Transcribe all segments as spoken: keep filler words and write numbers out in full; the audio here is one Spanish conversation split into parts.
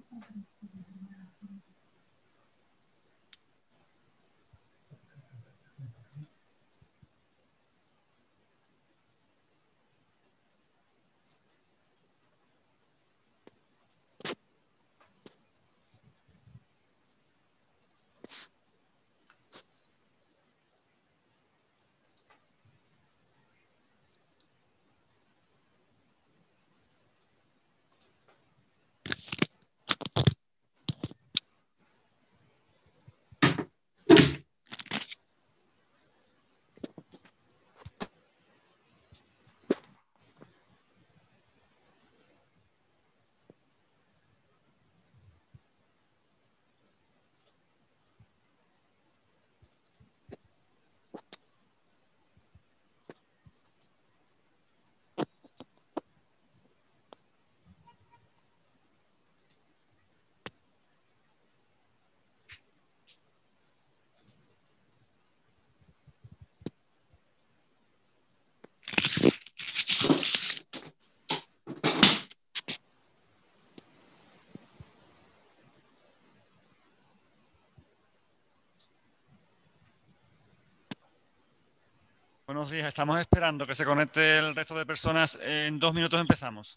Buenos días, estamos esperando que se conecte el resto de personas. En dos minutos empezamos.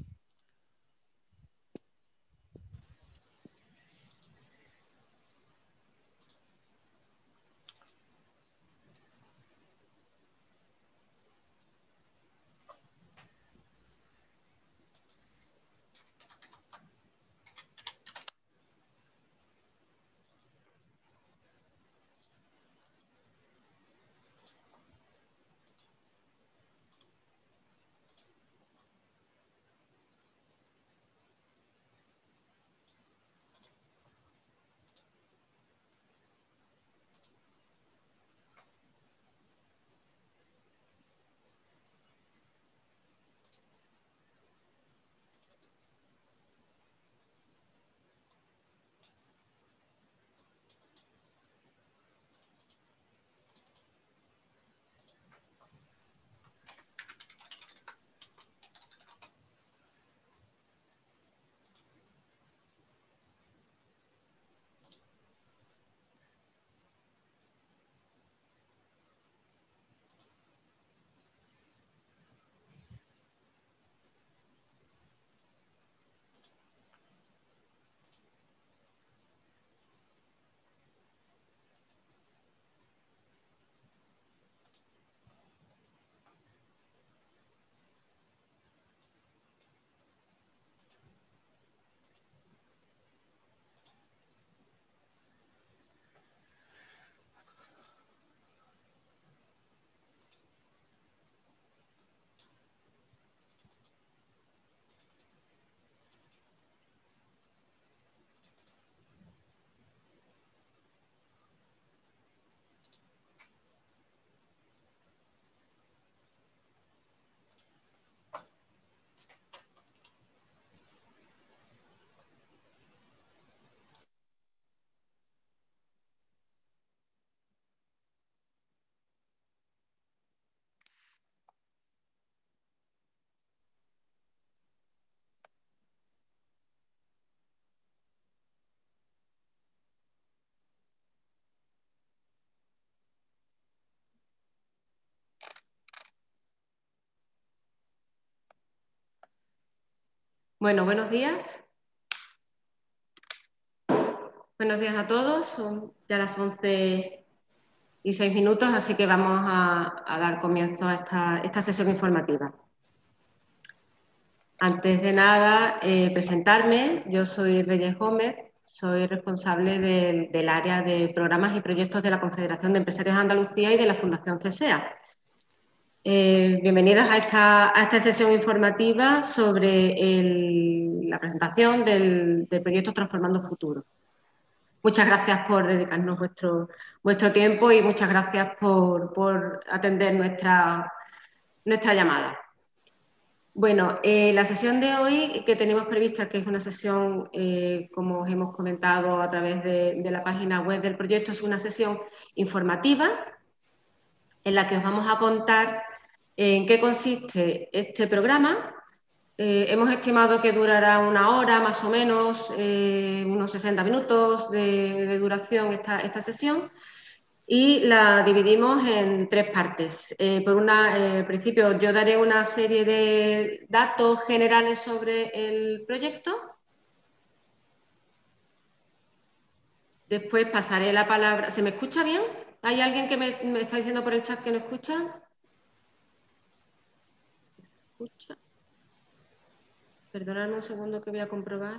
Bueno, buenos días. Buenos días a todos. Son ya las once y seis minutos, así que vamos a, a dar comienzo a esta, esta sesión informativa. Antes de nada, eh, presentarme. Yo soy Reyes Gómez, soy responsable del, del área de programas y proyectos de la Confederación de Empresarios de Andalucía y de la Fundación CESEA. Eh, bienvenidas a esta, a esta sesión informativa sobre el, la presentación del, del proyecto Transformando Futuro. Muchas gracias por dedicarnos vuestro, vuestro tiempo y muchas gracias por, por atender nuestra, nuestra llamada. Bueno, eh, la sesión de hoy que tenemos prevista, que es una sesión, eh, como os hemos comentado a través de, de la página web del proyecto, es una sesión informativa en la que os vamos a contar en qué consiste este programa, Eh, hemos estimado que durará una hora más o menos, eh, unos sesenta minutos de, de duración esta, esta sesión, y la dividimos en tres partes. Eh, por una, eh, al principio yo daré una serie de datos generales sobre el proyecto. Después pasaré la palabra. ¿Se me escucha bien? ¿Hay alguien que me, me está diciendo por el chat que no escucha? ¿Escucha? Perdonadme un segundo que voy a comprobar.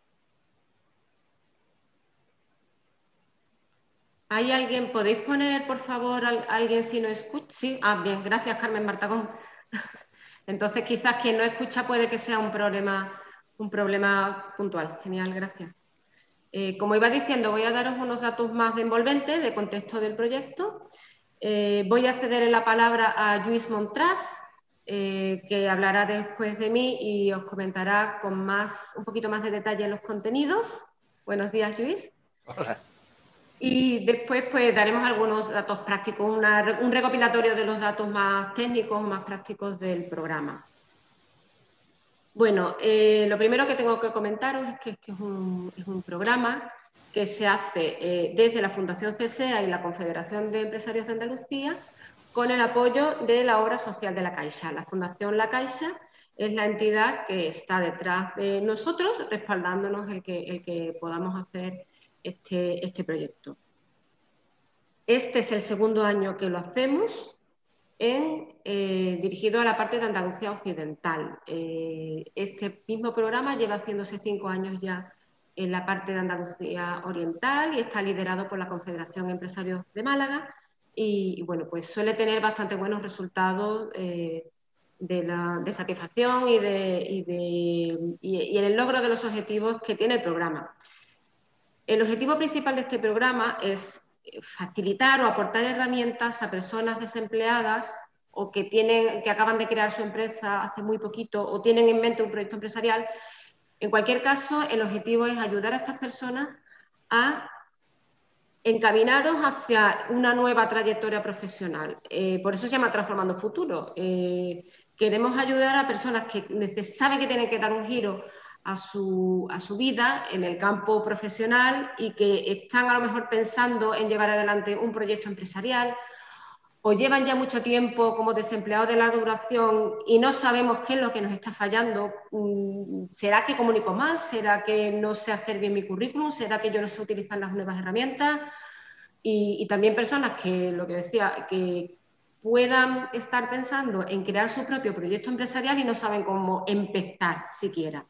¿Hay alguien? ¿Podéis poner, por favor, a alguien si no escucha? Sí, ah, bien, gracias, Carmen Martagón. Entonces, quizás quien no escucha puede que sea un problema, un problema puntual. Genial, gracias. Eh, como iba diciendo, voy a daros unos datos más envolventes de contexto del proyecto. Eh, voy a ceder la palabra a Lluís Montràs, eh, que hablará después de mí y os comentará con más, un poquito más de detalle los contenidos. Buenos días, Lluís. Hola. Y después pues daremos algunos datos prácticos, una, un recopilatorio de los datos más técnicos o más prácticos del programa. Bueno, eh, lo primero que tengo que comentaros es que este es un, es un programa que se hace eh, desde la Fundación CESEA y la Confederación de Empresarios de Andalucía con el apoyo de la obra social de La Caixa. La Fundación La Caixa es la entidad que está detrás de nosotros, respaldándonos el que, el que podamos hacer este, este proyecto. Este es el segundo año que lo hacemos, en, eh, dirigido a la parte de Andalucía Occidental. Eh, este mismo programa lleva haciéndose cinco años ya en la parte de Andalucía Oriental y está liderado por la Confederación Empresarios de Málaga y, y bueno, pues suele tener bastante buenos resultados eh, de, la, de satisfacción y, de, y, de, y, y en el logro de los objetivos que tiene el programa. El objetivo principal de este programa es facilitar o aportar herramientas a personas desempleadas o que, tienen, que acaban de crear su empresa hace muy poquito o tienen en mente un proyecto empresarial. En cualquier caso, el objetivo es ayudar a estas personas a encaminaros hacia una nueva trayectoria profesional. Eh, por eso se llama Transformando Futuro. Eh, queremos ayudar a personas que saben que tienen que dar un giro a su, a su vida en el campo profesional y que están a lo mejor pensando en llevar adelante un proyecto empresarial o llevan ya mucho tiempo como desempleados de larga duración y no sabemos qué es lo que nos está fallando. ¿Será que comunico mal? ¿Será que no sé hacer bien mi currículum? ¿Será que yo no sé utilizar las nuevas herramientas? Y, y también personas que, lo que decía, que puedan estar pensando en crear su propio proyecto empresarial y no saben cómo empezar siquiera.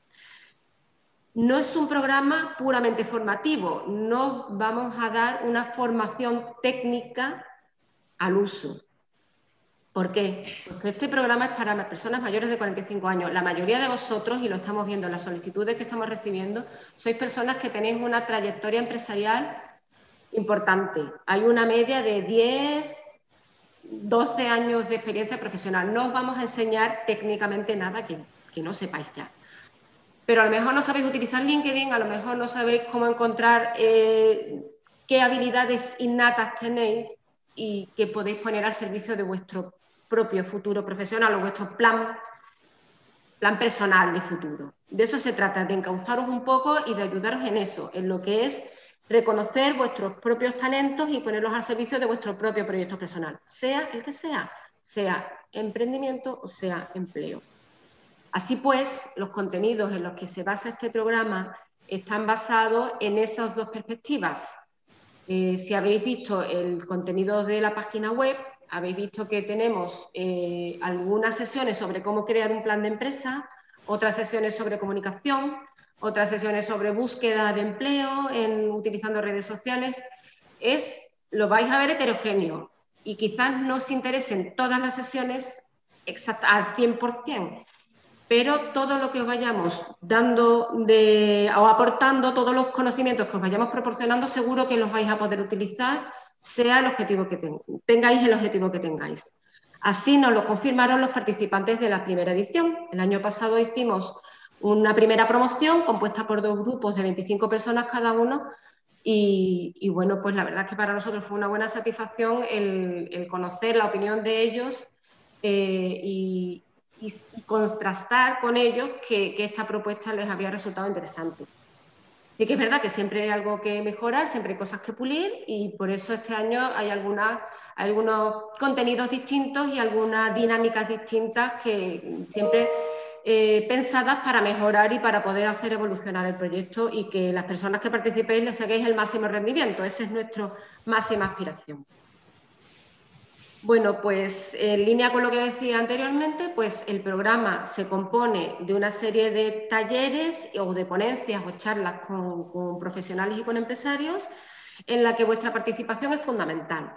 No es un programa puramente formativo, no vamos a dar una formación técnica al uso. ¿Por qué? Porque este programa es para personas mayores de cuarenta y cinco años. La mayoría de vosotros, y lo estamos viendo en las solicitudes que estamos recibiendo, sois personas que tenéis una trayectoria empresarial importante. Hay una media de diez, doce años de experiencia profesional. No os vamos a enseñar técnicamente nada que, que no sepáis ya. Pero a lo mejor no sabéis utilizar LinkedIn, a lo mejor no sabéis cómo encontrar eh, qué habilidades innatas tenéis y que podéis poner al servicio de vuestro propio futuro profesional o vuestro plan, plan personal de futuro. De eso se trata, de encauzaros un poco y de ayudaros en eso, en lo que es reconocer vuestros propios talentos y ponerlos al servicio de vuestro propio proyecto personal, sea el que sea, sea emprendimiento o sea empleo. Así pues, los contenidos en los que se basa este programa están basados en esas dos perspectivas. Eh, si habéis visto el contenido de la página web, habéis visto que tenemos eh, algunas sesiones sobre cómo crear un plan de empresa, otras sesiones sobre comunicación, otras sesiones sobre búsqueda de empleo en, utilizando redes sociales. Es, lo vais a ver heterogéneo y quizás no os interesen todas las sesiones exact, al cien por cien, pero todo lo que os vayamos dando de, o aportando, todos los conocimientos que os vayamos proporcionando, seguro que los vais a poder utilizar, sea el objetivo que ten, tengáis el objetivo que tengáis. Así nos lo confirmaron los participantes de la primera edición. El año pasado hicimos una primera promoción compuesta por dos grupos de veinticinco personas cada uno y, y bueno, pues la verdad es que para nosotros fue una buena satisfacción el, el conocer la opinión de ellos eh, y, y, y contrastar con ellos que, que esta propuesta les había resultado interesante. Sí que es verdad que siempre hay algo que mejorar, siempre hay cosas que pulir y por eso este año hay algunas, algunos contenidos distintos y algunas dinámicas distintas que siempre eh, pensadas para mejorar y para poder hacer evolucionar el proyecto y que las personas que participéis les saquéis el máximo rendimiento. Esa es nuestra máxima aspiración. Bueno, pues en línea con lo que decía anteriormente, pues el programa se compone de una serie de talleres o de ponencias o charlas con, con profesionales y con empresarios en la que vuestra participación es fundamental.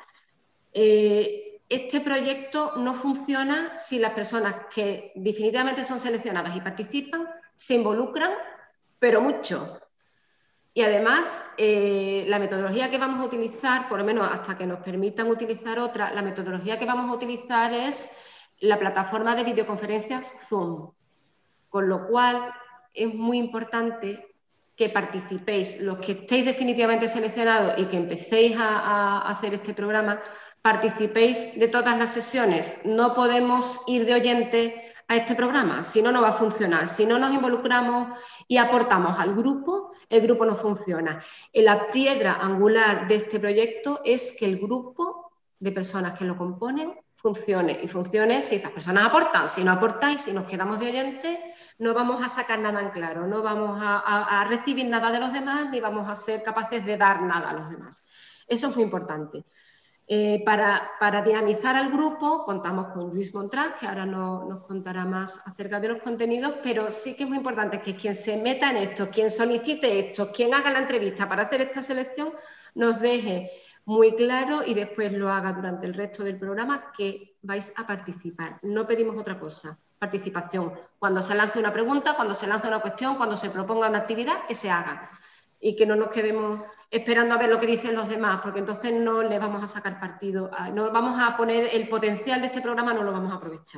Eh, este proyecto no funciona si las personas que definitivamente son seleccionadas y participan se involucran, pero mucho. Y además, eh, la metodología que vamos a utilizar, por lo menos hasta que nos permitan utilizar otra, la metodología que vamos a utilizar es la plataforma de videoconferencias Zoom, con lo cual es muy importante que participéis, los que estéis definitivamente seleccionados y que empecéis a, a hacer este programa, participéis de todas las sesiones. No podemos ir de oyente a este programa, si no, no va a funcionar. Si no nos involucramos y aportamos al grupo, el grupo no funciona. La piedra angular de este proyecto es que el grupo de personas que lo componen funcione. Y funcione si estas personas aportan. Si no aportáis, si nos quedamos de oyentes, no vamos a sacar nada en claro, no vamos a, a, a recibir nada de los demás, ni vamos a ser capaces de dar nada a los demás. Eso es muy importante. Eh, para, para dinamizar al grupo contamos con Luis Montraz, que ahora no, nos contará más acerca de los contenidos, pero sí que es muy importante que quien se meta en esto, quien solicite esto, quien haga la entrevista para hacer esta selección, nos deje muy claro y después lo haga durante el resto del programa que vais a participar. No pedimos otra cosa, participación. Cuando se lance una pregunta, cuando se lance una cuestión, cuando se proponga una actividad, que se haga y que no nos quedemos esperando a ver lo que dicen los demás, porque entonces no le vamos a sacar partido, no vamos a poner el potencial de este programa, no lo vamos a aprovechar.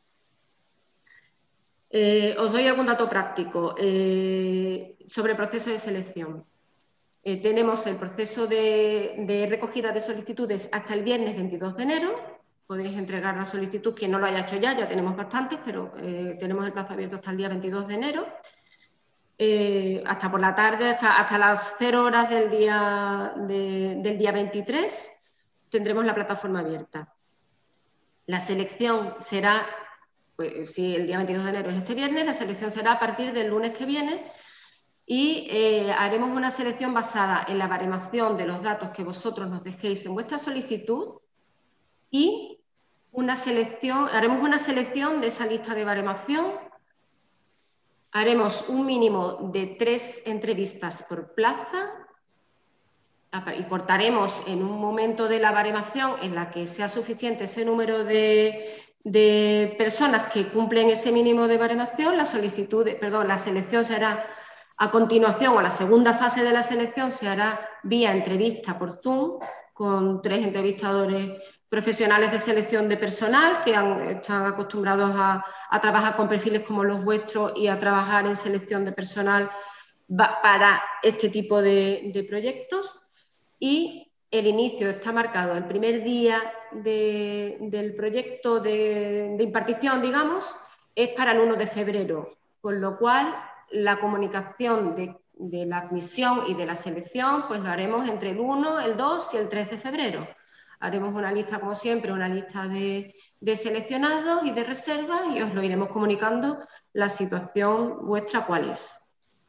Eh, os doy algún dato práctico eh, sobre el proceso de selección. Eh, tenemos el proceso de, de recogida de solicitudes hasta el viernes veintidós de enero. Podéis entregar la solicitud, quien no lo haya hecho ya, ya tenemos bastantes, pero eh, tenemos el plazo abierto hasta el día veintidós de enero. Eh, hasta por la tarde, hasta, hasta las cero horas del día, de, del día veintitrés, tendremos la plataforma abierta. La selección será, pues, si el día veintidós de enero es este viernes, la selección será a partir del lunes que viene y eh, haremos una selección basada en la baremación de los datos que vosotros nos dejéis en vuestra solicitud y una selección, haremos una selección de esa lista de baremación. Haremos un mínimo de tres entrevistas por plaza y cortaremos en un momento de la baremación en la que sea suficiente ese número de, de personas que cumplen ese mínimo de baremación. La solicitud, de, perdón, la selección se hará a continuación, o la segunda fase de la selección se hará vía entrevista por Zoom con tres entrevistadores profesionales de selección de personal que han, están acostumbrados a, a trabajar con perfiles como los vuestros y a trabajar en selección de personal para este tipo de, de proyectos. Y el inicio está marcado el primer día de, del proyecto de, de impartición, digamos, es para el uno de febrero, con lo cual la comunicación de, de la admisión y de la selección pues lo haremos entre el uno, el dos y el tres de febrero. Haremos una lista, como siempre, una lista de, de seleccionados y de reservas y os lo iremos comunicando la situación vuestra cuál es.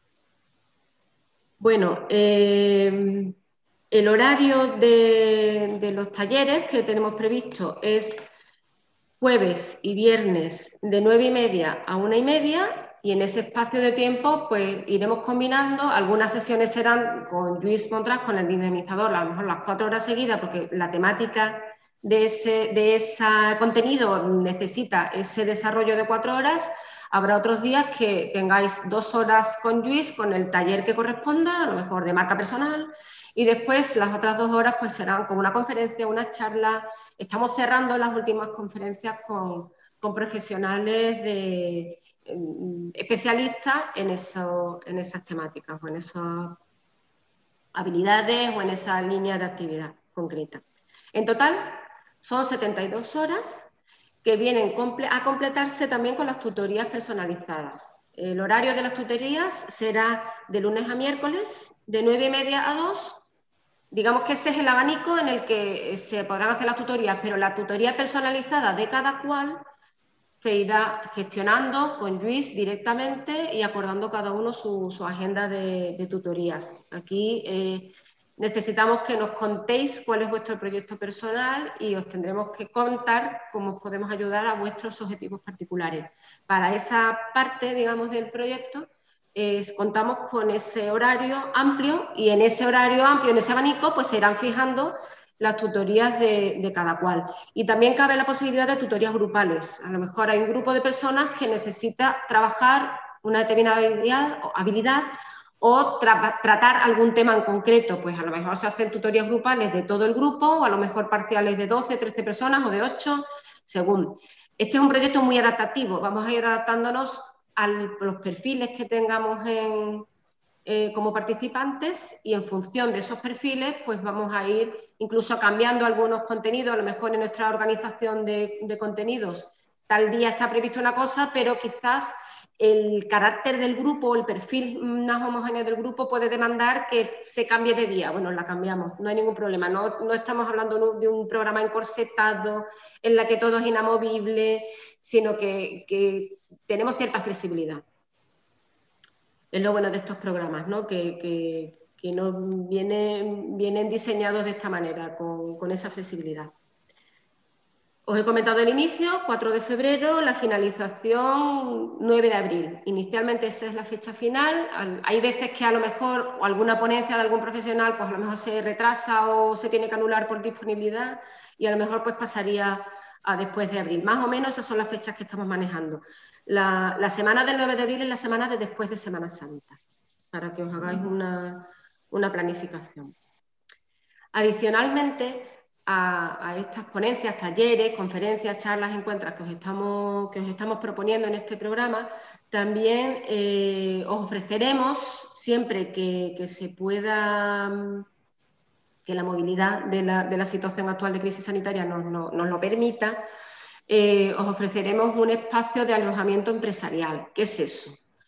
Bueno, eh, el horario de, de los talleres que tenemos previsto es jueves y viernes de nueve y media a una y media y en ese espacio de tiempo pues iremos combinando, algunas sesiones serán con Luis Montraz, con el dinamizador, a lo mejor las cuatro horas seguidas porque la temática de ese, de ese contenido necesita ese desarrollo de cuatro horas. Habrá otros días que tengáis dos horas con Luis, con el taller que corresponda, a lo mejor de marca personal, y después las otras dos horas pues serán con una conferencia, una charla. Estamos cerrando las últimas conferencias con, con profesionales de, especialistas en, eso, en esas temáticas o en esas habilidades o en esa línea de actividad concreta. En total son setenta y dos horas que vienen a completarse también con las tutorías personalizadas. El horario de las tutorías será de lunes a miércoles, de nueve y media a dos. Digamos que ese es el abanico en el que se podrán hacer las tutorías, pero la tutoría personalizada de cada cual se irá gestionando con Lluís directamente y acordando cada uno su, su agenda de, de tutorías. Aquí eh, necesitamos que nos contéis cuál es vuestro proyecto personal y os tendremos que contar cómo os podemos ayudar a vuestros objetivos particulares. Para esa parte, digamos, del proyecto, eh, contamos con ese horario amplio y en ese horario amplio, en ese abanico, pues se irán fijando las tutorías de, de cada cual. Y también cabe la posibilidad de tutorías grupales. A lo mejor hay un grupo de personas que necesita trabajar una determinada habilidad, habilidad o tra tratar algún tema en concreto. Pues a lo mejor se hacen tutorías grupales de todo el grupo o a lo mejor parciales de doce, trece personas o de ocho, según. Este es un proyecto muy adaptativo. Vamos a ir adaptándonos a los perfiles que tengamos en, eh, como participantes y en función de esos perfiles pues vamos a ir incluso cambiando algunos contenidos. A lo mejor en nuestra organización de, de contenidos tal día está previsto una cosa, pero quizás el carácter del grupo, el perfil más homogéneo del grupo puede demandar que se cambie de día. Bueno, la cambiamos, no hay ningún problema. No, no estamos hablando de un programa encorsetado en la que todo es inamovible, sino que, que tenemos cierta flexibilidad. Es lo bueno de estos programas, ¿no? Que, que, que no vienen, vienen diseñados de esta manera, con, con esa flexibilidad. Os he comentado el inicio, cuatro de febrero, la finalización nueve de abril. Inicialmente esa es la fecha final. Hay veces que a lo mejor o alguna ponencia de algún profesional pues a lo mejor se retrasa o se tiene que anular por disponibilidad y a lo mejor pues pasaría a después de abril. Más o menos esas son las fechas que estamos manejando. La, la semana del nueve de abril es la semana de después de Semana Santa, para que os hagáis una, una planificación. Adicionalmente a, a estas ponencias, talleres, conferencias, charlas, encuentros que os estamos, que os estamos proponiendo en este programa, también eh, os ofreceremos, siempre que, que se pueda, que la movilidad de la, de la situación actual de crisis sanitaria nos, nos, nos lo permita, eh, os ofreceremos un espacio de alojamiento empresarial. ¿Qué es eso?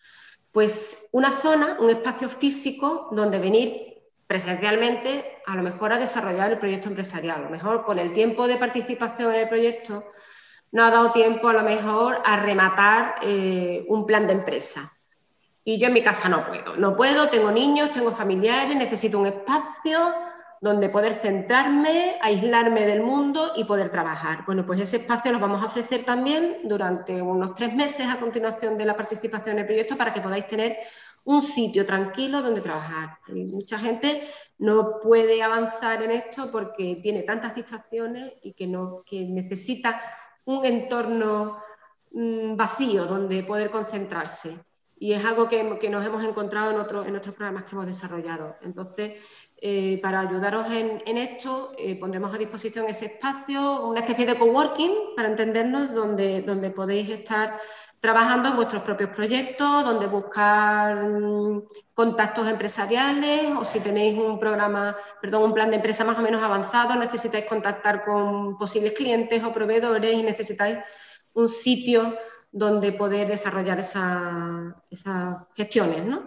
Pues una zona, un espacio físico donde venir presencialmente a lo mejor a desarrollar el proyecto empresarial. A lo mejor con el tiempo de participación en el proyecto no ha dado tiempo a lo mejor a rematar eh, un plan de empresa. Y yo en mi casa no puedo. No puedo, tengo niños, tengo familiares, necesito un espacio donde poder centrarme, aislarme del mundo y poder trabajar. Bueno, pues ese espacio lo vamos a ofrecer también durante unos tres meses a continuación de la participación en el proyecto para que podáis tener un sitio tranquilo donde trabajar. Y mucha gente no puede avanzar en esto porque tiene tantas distracciones y que, no, que necesita un entorno mmm, vacío donde poder concentrarse. Y es algo que, que nos hemos encontrado en, otro, en otros programas que hemos desarrollado. Entonces, eh, para ayudaros en, en esto, eh, pondremos a disposición ese espacio, una especie de coworking, para entendernos, donde, donde podéis estar trabajando en vuestros propios proyectos, donde buscar mmm, contactos empresariales o si tenéis un programa, perdón, un plan de empresa más o menos avanzado, necesitáis contactar con posibles clientes o proveedores y necesitáis un sitio donde poder desarrollar esas esa gestiones, ¿no?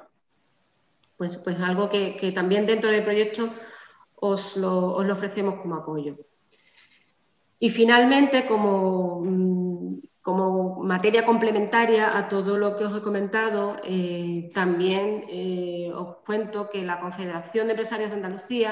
Pues, pues algo que, que también dentro del proyecto os lo, os lo ofrecemos como apoyo. Y finalmente, como, como materia complementaria a todo lo que os he comentado, eh, también eh, os cuento que la Confederación de Empresarios de Andalucía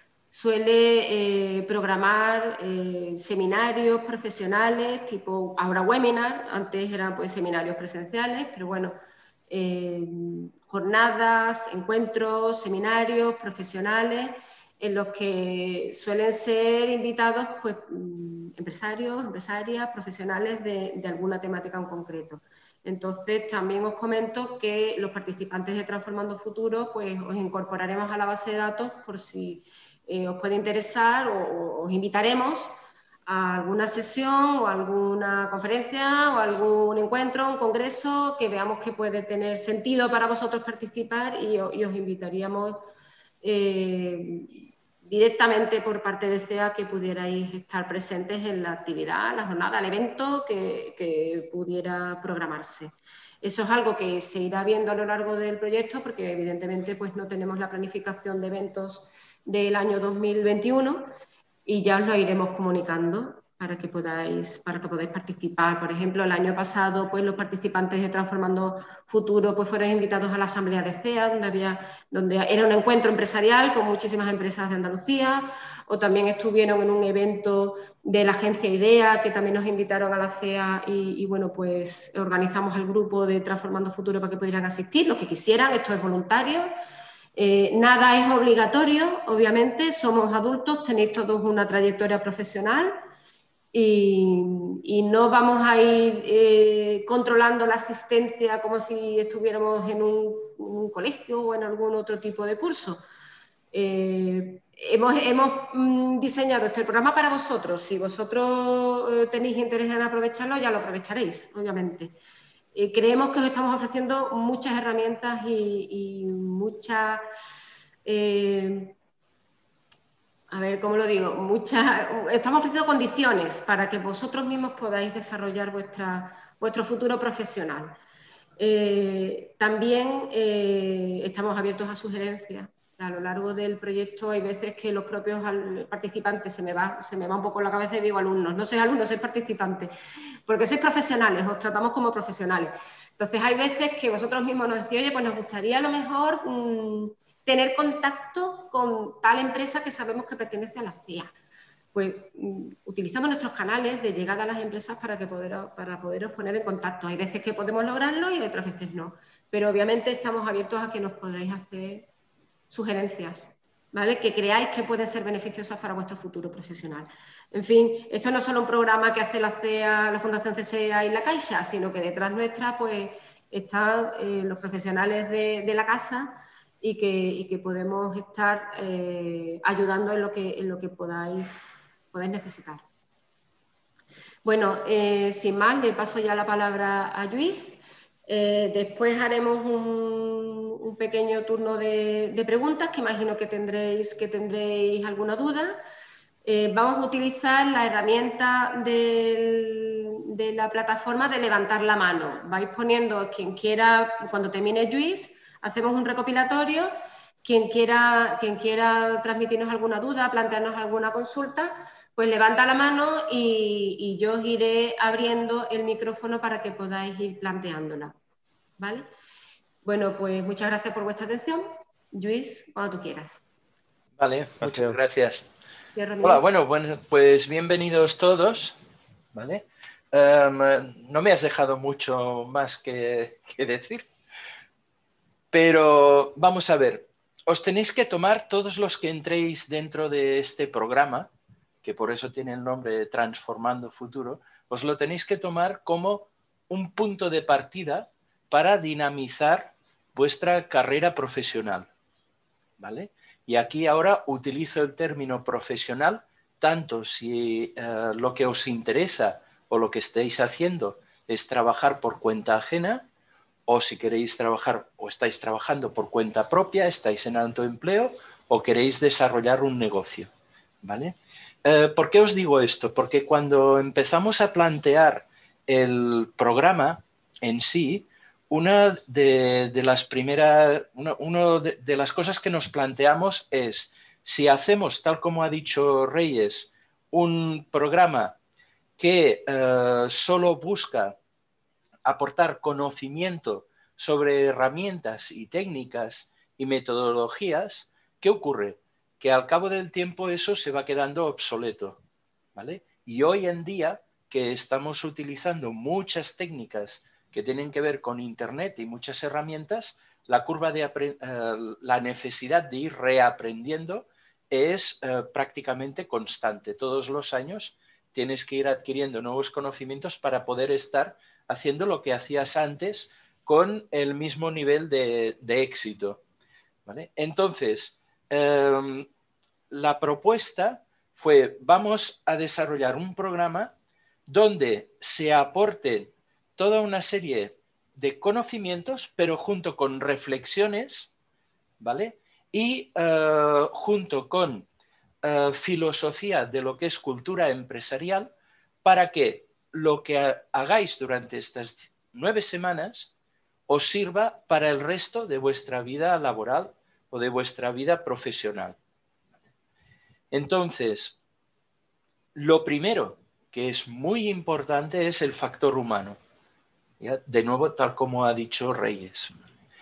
suele eh, programar eh, seminarios profesionales, tipo ahora webinar, antes eran pues seminarios presenciales, pero bueno, eh, jornadas, encuentros, seminarios profesionales en los que suelen ser invitados pues, empresarios, empresarias, profesionales de, de alguna temática en concreto. Entonces, también os comento que los participantes de Transformando Futuro pues, os incorporaremos a la base de datos por si Eh, os puede interesar o, o os invitaremos a alguna sesión o alguna conferencia o algún encuentro, un congreso que veamos que puede tener sentido para vosotros participar y, y os invitaríamos eh, directamente por parte de C E A que pudierais estar presentes en la actividad, la jornada, el evento que, que pudiera programarse. Eso es algo que se irá viendo a lo largo del proyecto porque evidentemente pues, no tenemos la planificación de eventos del año dos mil veintiuno y ya os lo iremos comunicando para que podáis, para que podáis participar. Por ejemplo, el año pasado pues, los participantes de Transformando Futuro pues, fueron invitados a la asamblea de C E A, donde, había, donde era un encuentro empresarial con muchísimas empresas de Andalucía, o también estuvieron en un evento de la agencia IDEA, que también nos invitaron a la C E A y, y bueno, pues organizamos el grupo de Transformando Futuro para que pudieran asistir, los que quisieran, esto es voluntario. Eh, nada es obligatorio, obviamente, somos adultos, tenéis todos una trayectoria profesional y, y no vamos a ir eh, controlando la asistencia como si estuviéramos en un, un colegio o en algún otro tipo de curso. Eh, hemos hemos mm, diseñado este programa para vosotros. Si vosotros eh, tenéis interés en aprovecharlo, ya lo aprovecharéis, obviamente. Eh, creemos que os estamos ofreciendo muchas herramientas y, y muchas, eh, a ver, ¿cómo lo digo? Muchas, estamos ofreciendo condiciones para que vosotros mismos podáis desarrollar vuestra, vuestro futuro profesional. Eh, también eh, estamos abiertos a sugerencias. A lo largo del proyecto hay veces que los propios participantes se me va, se me va un poco la cabeza y digo alumnos, no sois alumnos, sois participantes, porque sois profesionales, os tratamos como profesionales. Entonces hay veces que vosotros mismos nos decís, oye, pues nos gustaría a lo mejor mmm, tener contacto con tal empresa que sabemos que pertenece a la C I A. Pues um, utilizamos nuestros canales de llegada a las empresas para, que poder, para poderos poner en contacto. Hay veces que podemos lograrlo y otras veces no. Pero obviamente estamos abiertos a que nos podréis hacer sugerencias, ¿vale? Que creáis que pueden ser beneficiosas para vuestro futuro profesional. En fin, esto no es solo un programa que hace la C E A, la Fundación C S E A y la Caixa, sino que detrás nuestra pues, están eh, los profesionales de, de la casa y que, y que podemos estar eh, ayudando en lo que, en lo que podáis, podáis necesitar. Bueno, eh, sin más, le paso ya la palabra a Luis. Eh, después haremos un, un pequeño turno de, de preguntas que imagino que tendréis, que tendréis alguna duda. Eh, vamos a utilizar la herramienta del, de la plataforma de levantar la mano. Vais poniendo quien quiera, cuando termine Luis, hacemos un recopilatorio. Quien quiera, quien quiera transmitirnos alguna duda, plantearnos alguna consulta, pues levanta la mano y, y yo os iré abriendo el micrófono para que podáis ir planteándola. ¿Vale? Bueno, pues muchas gracias por vuestra atención. Luis, cuando tú quieras. Vale, muchas gracias. Hola, bueno, bueno, pues bienvenidos todos. ¿Vale? Um, no me has dejado mucho más que, que decir, pero vamos a ver. Os tenéis que tomar, todos los que entréis dentro de este programa, que por eso tiene el nombre de Transformando Futuro, os lo tenéis que tomar como un punto de partida para dinamizar vuestra carrera profesional, ¿vale? Y aquí ahora utilizo el término profesional, tanto si eh, lo que os interesa o lo que estáis haciendo es trabajar por cuenta ajena, o si queréis trabajar o estáis trabajando por cuenta propia, estáis en autoempleo o queréis desarrollar un negocio, ¿vale? Eh, ¿Por qué os digo esto? Porque cuando empezamos a plantear el programa en sí, una de, de las primeras, una uno de, de las cosas que nos planteamos es, si hacemos, tal como ha dicho Reyes, un programa que eh, solo busca aportar conocimiento sobre herramientas y técnicas y metodologías, ¿qué ocurre? Que al cabo del tiempo eso se va quedando obsoleto, ¿vale? Y hoy en día, que estamos utilizando muchas técnicas que tienen que ver con Internet y muchas herramientas, la curva de uh, la necesidad de ir reaprendiendo es uh, prácticamente constante. Todos los años tienes que ir adquiriendo nuevos conocimientos para poder estar haciendo lo que hacías antes con el mismo nivel de, de éxito, ¿vale? Entonces, eh, la propuesta fue, vamos a desarrollar un programa donde se aporten toda una serie de conocimientos, pero junto con reflexiones, ¿vale? Y uh, junto con uh, filosofía de lo que es cultura empresarial para que lo que hagáis durante estas nueve semanas os sirva para el resto de vuestra vida laboral o de vuestra vida profesional. Entonces, lo primero que es muy importante es el factor humano. ¿Ya? De nuevo, tal como ha dicho Reyes.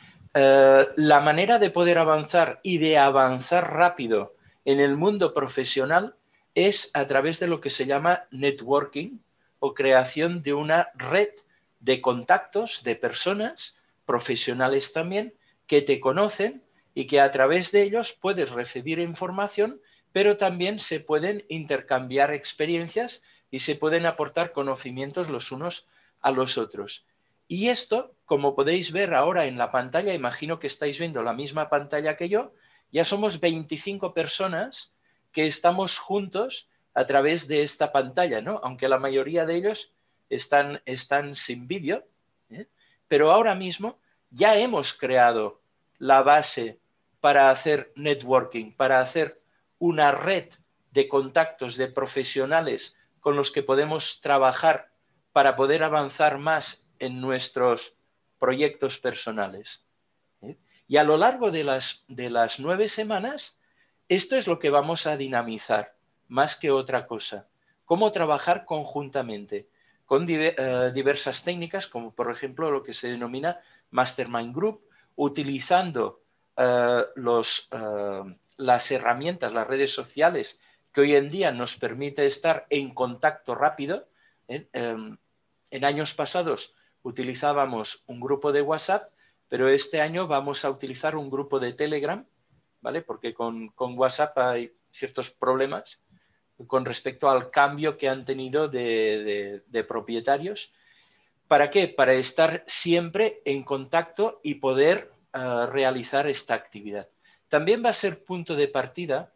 Uh, la manera de poder avanzar y de avanzar rápido en el mundo profesional es a través de lo que se llama networking o creación de una red de contactos de personas, profesionales también, que te conocen y que a través de ellos puedes recibir información, pero también se pueden intercambiar experiencias y se pueden aportar conocimientos los unos a los otros. Y esto, como podéis ver ahora en la pantalla, imagino que estáis viendo la misma pantalla que yo, ya somos veinticinco personas que estamos juntos a través de esta pantalla, ¿no? Aunque la mayoría de ellos están, están sin vídeo, ¿eh? Pero ahora mismo ya hemos creado la base para hacer networking, para hacer una red de contactos de profesionales con los que podemos trabajar para poder avanzar más en nuestros proyectos personales. ¿Eh? Y a lo largo de las, de las nueve semanas, esto es lo que vamos a dinamizar, más que otra cosa. Cómo trabajar conjuntamente con diver, uh, diversas técnicas, como por ejemplo lo que se denomina Mastermind Group, utilizando uh, los, uh, las herramientas, las redes sociales, que hoy en día nos permite estar en contacto rápido. ¿eh? Um, en años pasados utilizábamos un grupo de WhatsApp, pero este año vamos a utilizar un grupo de Telegram, ¿vale? Porque con, con WhatsApp hay ciertos problemas con respecto al cambio que han tenido de, de, de propietarios. ¿Para qué? Para estar siempre en contacto y poder uh, realizar esta actividad. También va a ser punto de partida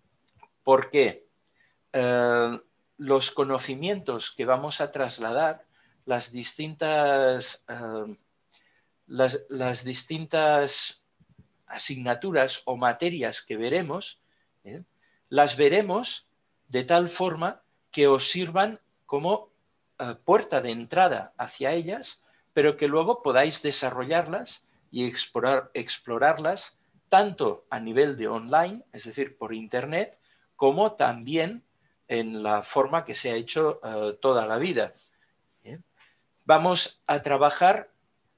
porque uh, los conocimientos que vamos a trasladar, las distintas, uh, las, las distintas asignaturas o materias que veremos, ¿eh? las veremos de tal forma que os sirvan como uh, puerta de entrada hacia ellas, pero que luego podáis desarrollarlas y explorar, explorarlas tanto a nivel de online, es decir, por internet, como también en la forma que se ha hecho uh, toda la vida. ¿eh? Vamos a trabajar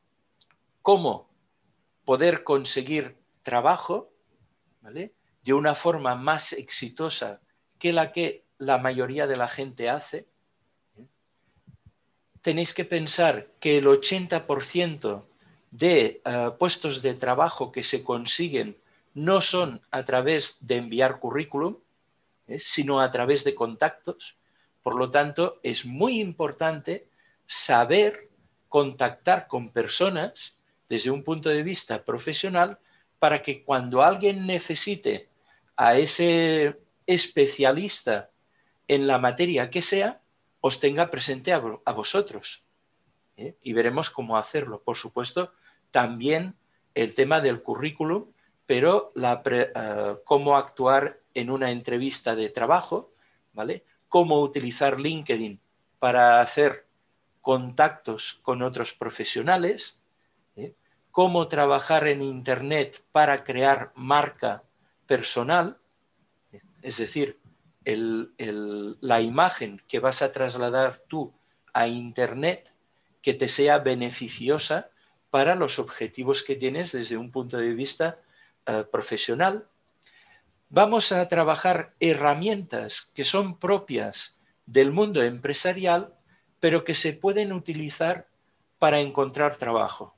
cómo poder conseguir trabajo, ¿vale? De una forma más exitosa que la que la mayoría de la gente hace. ¿eh? Tenéis que pensar que el ochenta por ciento de uh, puestos de trabajo que se consiguen no son a través de enviar currículum, ¿eh? sino a través de contactos. Por lo tanto, es muy importante saber contactar con personas desde un punto de vista profesional para que cuando alguien necesite a ese especialista en la materia que sea, os tenga presente a, a vosotros. ¿eh? Y veremos cómo hacerlo. Por supuesto, también el tema del currículum, pero la pre, uh, cómo actuar en una entrevista de trabajo, ¿vale? Cómo utilizar LinkedIn para hacer contactos con otros profesionales, ¿eh? Cómo trabajar en Internet para crear marca personal, ¿eh? Es decir, el, el, la imagen que vas a trasladar tú a Internet que te sea beneficiosa para los objetivos que tienes desde un punto de vista uh, profesional. Vamos a trabajar herramientas que son propias del mundo empresarial, pero que se pueden utilizar para encontrar trabajo.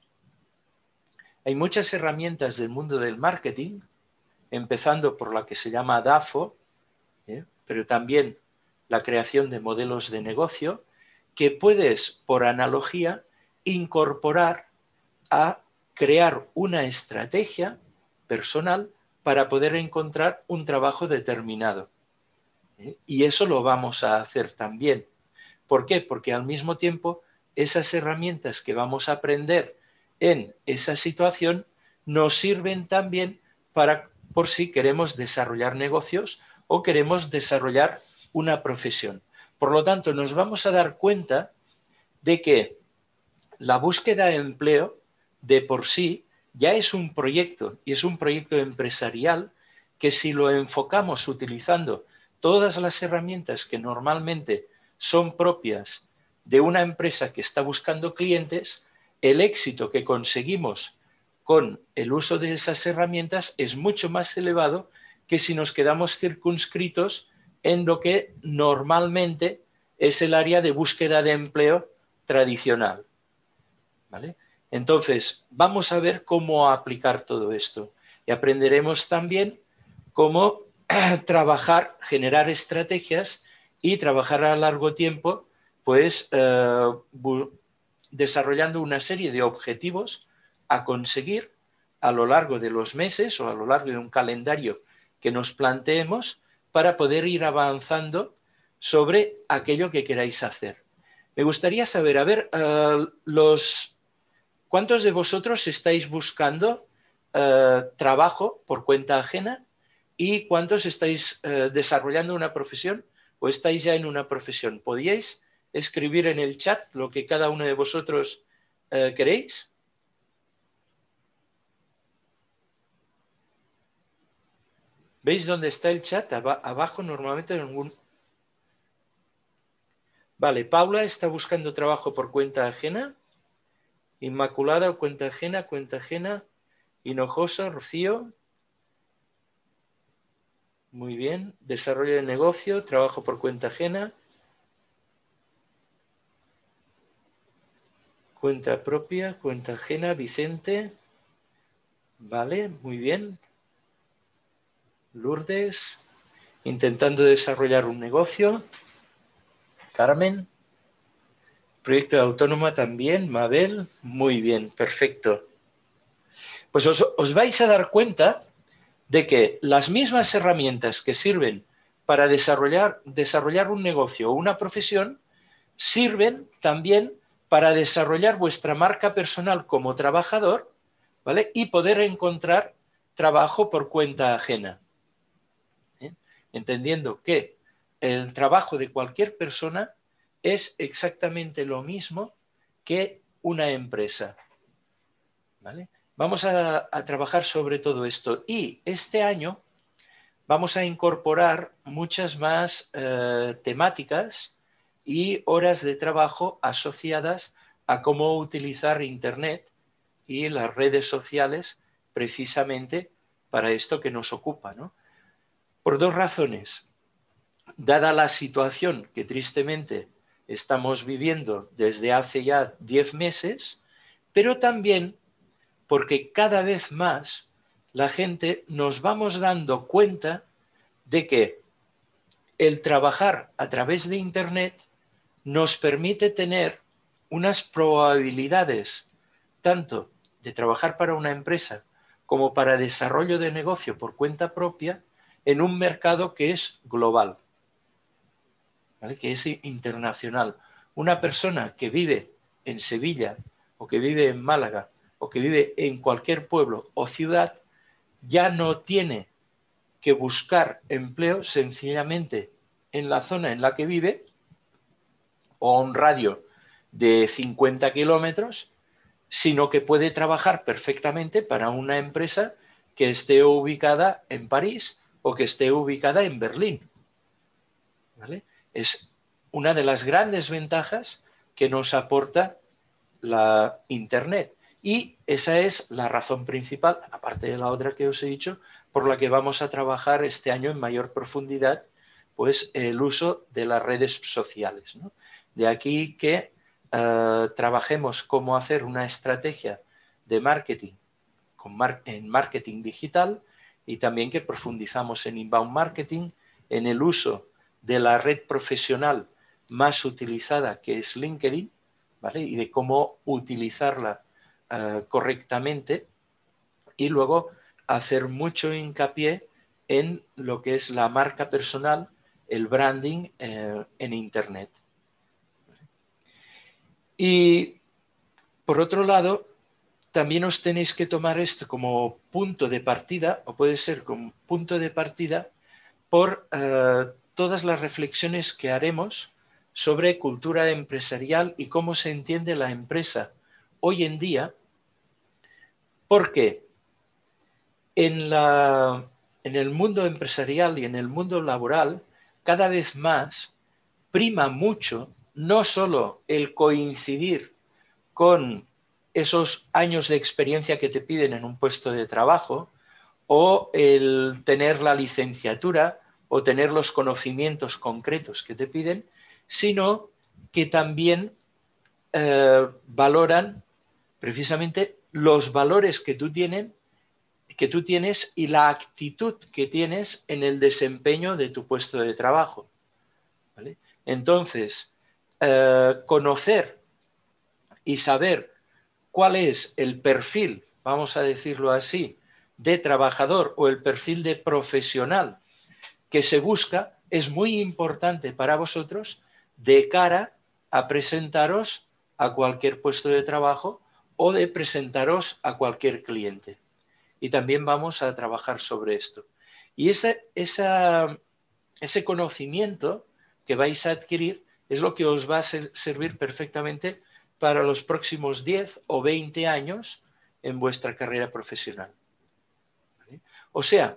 Hay muchas herramientas del mundo del marketing, empezando por la que se llama DAFO, ¿eh? pero también la creación de modelos de negocio, que puedes, por analogía, incorporar a crear una estrategia personal para poder encontrar un trabajo determinado. ¿eh? Y eso lo vamos a hacer también. ¿Por qué? Porque al mismo tiempo esas herramientas que vamos a aprender en esa situación nos sirven también para, por si queremos desarrollar negocios o queremos desarrollar una profesión. Por lo tanto, nos vamos a dar cuenta de que la búsqueda de empleo de por sí ya es un proyecto y es un proyecto empresarial que si lo enfocamos utilizando todas las herramientas que normalmente son propias de una empresa que está buscando clientes, el éxito que conseguimos con el uso de esas herramientas es mucho más elevado que si nos quedamos circunscritos en lo que normalmente es el área de búsqueda de empleo tradicional. ¿Vale? Entonces, vamos a ver cómo aplicar todo esto y aprenderemos también cómo trabajar, generar estrategias y trabajar a largo tiempo, pues eh, desarrollando una serie de objetivos a conseguir a lo largo de los meses o a lo largo de un calendario que nos planteemos para poder ir avanzando sobre aquello que queráis hacer. Me gustaría saber, a ver, uh, los, ¿cuántos de vosotros estáis buscando uh, trabajo por cuenta ajena y cuántos estáis uh, desarrollando una profesión o estáis ya en una profesión? ¿Podíais escribir en el chat lo que cada uno de vosotros uh, queréis? ¿Veis dónde está el chat? Aba- abajo normalmente en algún... Vale, Paula está buscando trabajo por cuenta ajena. Inmaculada, cuenta ajena, cuenta ajena. Hinojosa, Rocío. Muy bien. Desarrollo de negocio, trabajo por cuenta ajena. Cuenta propia, cuenta ajena, Vicente. Vale, muy bien. Lourdes. Intentando desarrollar un negocio. Carmen. Proyecto de autónoma también, Mabel. Muy bien, perfecto. Pues os, os vais a dar cuenta de que las mismas herramientas que sirven para desarrollar, desarrollar un negocio o una profesión sirven también para desarrollar vuestra marca personal como trabajador, ¿vale? Y poder encontrar trabajo por cuenta ajena. ¿Eh? Entendiendo que el trabajo de cualquier persona es exactamente lo mismo que una empresa. ¿Vale? Vamos a, a trabajar sobre todo esto y este año vamos a incorporar muchas más eh, temáticas y horas de trabajo asociadas a cómo utilizar Internet y las redes sociales precisamente para esto que nos ocupa, ¿no? Por dos razones. Dada la situación que tristemente estamos viviendo desde hace ya diez meses, pero también porque cada vez más la gente nos vamos dando cuenta de que el trabajar a través de Internet nos permite tener unas probabilidades tanto de trabajar para una empresa como para desarrollo de negocio por cuenta propia en un mercado que es global, ¿vale? Que es internacional. Una persona que vive en Sevilla o que vive en Málaga o que vive en cualquier pueblo o ciudad ya no tiene que buscar empleo sencillamente en la zona en la que vive o a un radio de cincuenta kilómetros, sino que puede trabajar perfectamente para una empresa que esté ubicada en París o que esté ubicada en Berlín. ¿Vale? Es una de las grandes ventajas que nos aporta la Internet. Y esa es la razón principal, aparte de la otra que os he dicho, por la que vamos a trabajar este año en mayor profundidad, pues el uso de las redes sociales, ¿no? De aquí que uh, trabajemos cómo hacer una estrategia de marketing con mar en marketing digital y también que profundizamos en inbound marketing, en el uso de la red profesional más utilizada que es LinkedIn, ¿vale? Y de cómo utilizarla uh, correctamente y luego hacer mucho hincapié en lo que es la marca personal, el branding eh, en Internet. Y por otro lado, también os tenéis que tomar esto como punto de partida, o puede ser como punto de partida, por eh, todas las reflexiones que haremos sobre cultura empresarial y cómo se entiende la empresa hoy en día, porque en, la, en el mundo empresarial y en el mundo laboral cada vez más prima mucho no solo el coincidir con esos años de experiencia que te piden en un puesto de trabajo, o el tener la licenciatura o tener los conocimientos concretos que te piden, sino que también eh, valoran precisamente los valores que tú, tienen, que tú tienes y la actitud que tienes en el desempeño de tu puesto de trabajo, ¿vale? Entonces, eh, conocer y saber cuál es el perfil, vamos a decirlo así, de trabajador o el perfil de profesional que se busca es muy importante para vosotros de cara a presentaros a cualquier puesto de trabajo o de presentaros a cualquier cliente. Y también vamos a trabajar sobre esto. Y ese, esa, ese conocimiento que vais a adquirir es lo que os va a ser, servir perfectamente para los próximos diez o veinte años en vuestra carrera profesional. ¿Vale? O sea,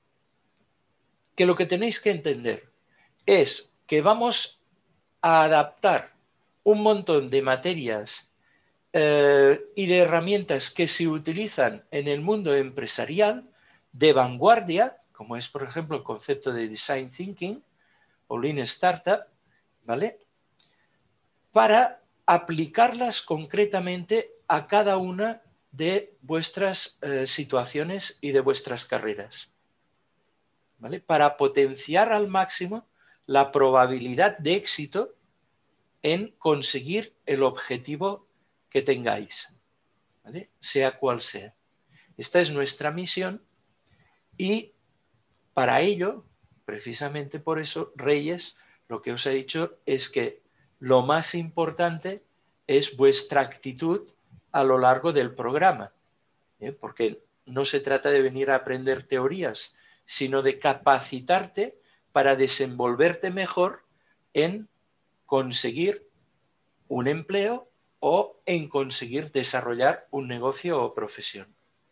que lo que tenéis que entender es que vamos a adaptar un montón de materias eh, y de herramientas que se utilizan en el mundo empresarial de vanguardia, como es, por ejemplo, el concepto de Design Thinking o Lean Startup, ¿vale? Para aplicarlas concretamente a cada una de vuestras eh, situaciones y de vuestras carreras, ¿vale? Para potenciar al máximo la probabilidad de éxito en conseguir el objetivo que tengáis, ¿vale? Sea cual sea. Esta es nuestra misión y para ello, precisamente por eso, Reyes, lo que os he dicho es que lo más importante es vuestra actitud a lo largo del programa, ¿eh? Porque no se trata de venir a aprender teorías, sino de capacitarte para desenvolverte mejor en conseguir un empleo o en conseguir desarrollar un negocio o profesión.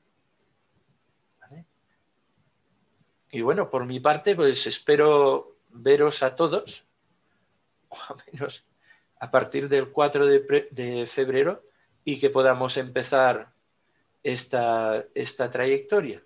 ¿Vale? Y bueno, por mi parte, pues espero veros a todos, o al menos a partir del cuatro de febrero, y que podamos empezar esta, esta trayectoria.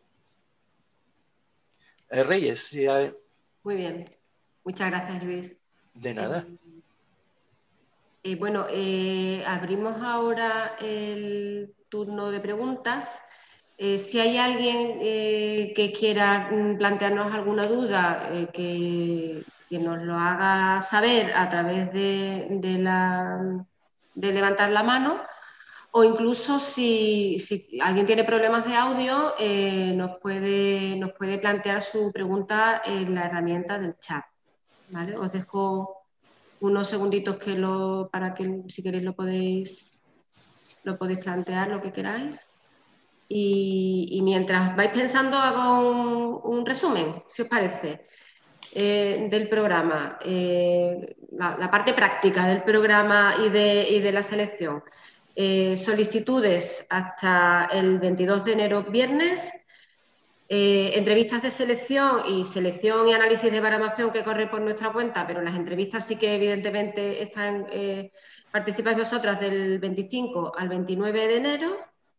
Eh, Reyes, si hay... Muy bien. Muchas gracias, Luis. De nada. Eh, eh, bueno, eh, abrimos ahora el turno de preguntas. Eh, si hay alguien eh, que quiera plantearnos alguna duda, eh, que, que nos lo haga saber a través de, de, la, de levantar la mano, o incluso si, si alguien tiene problemas de audio, eh, nos, puede, nos puede plantear su pregunta en la herramienta del chat, ¿vale? Os dejo unos segunditos que lo, para que si queréis lo podéis, lo podéis plantear, lo que queráis. Y, y mientras vais pensando, hago un, un resumen, si os parece, eh, del programa, eh, la, la parte práctica del programa y de, y de la selección. Eh, solicitudes hasta el veintidós de enero, viernes. Eh, entrevistas de selección y selección y análisis de baremación que corre por nuestra cuenta, pero las entrevistas sí que evidentemente están, eh, participáis vosotras del veinticinco al veintinueve de enero.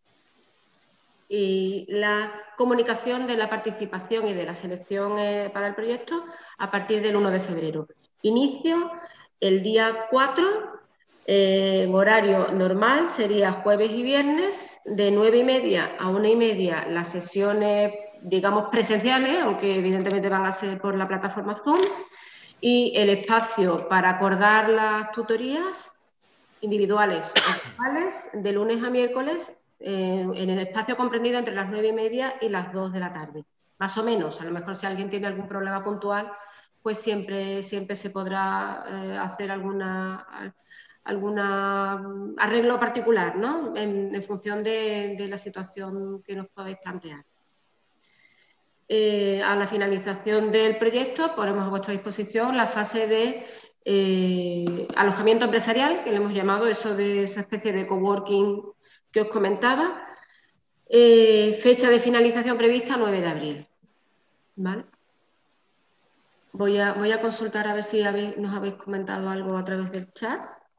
Y la comunicación de la participación y de la selección eh, para el proyecto a partir del uno de febrero. Inicio el día cuatro, eh, en horario normal, sería jueves y viernes, de nueve y media a una y media las sesiones, digamos, presenciales, aunque evidentemente van a ser por la plataforma Zoom, y el espacio para acordar las tutorías individuales o grupales de lunes a miércoles, eh, en el espacio comprendido entre las nueve y media y las dos de la tarde. Más o menos, a lo mejor si alguien tiene algún problema puntual, pues siempre, siempre se podrá eh, hacer alguna, alguna arreglo particular, ¿no? En, en función de, de la situación que nos podéis plantear. eh, a la finalización del proyecto ponemos a vuestra disposición la fase de eh, alojamiento empresarial, que le hemos llamado eso de esa especie de coworking que os comentaba. Eh, fecha de finalización prevista nueve de abril. ¿Vale? Voy a, voy a consultar a ver si habéis, nos habéis comentado algo a través del chat.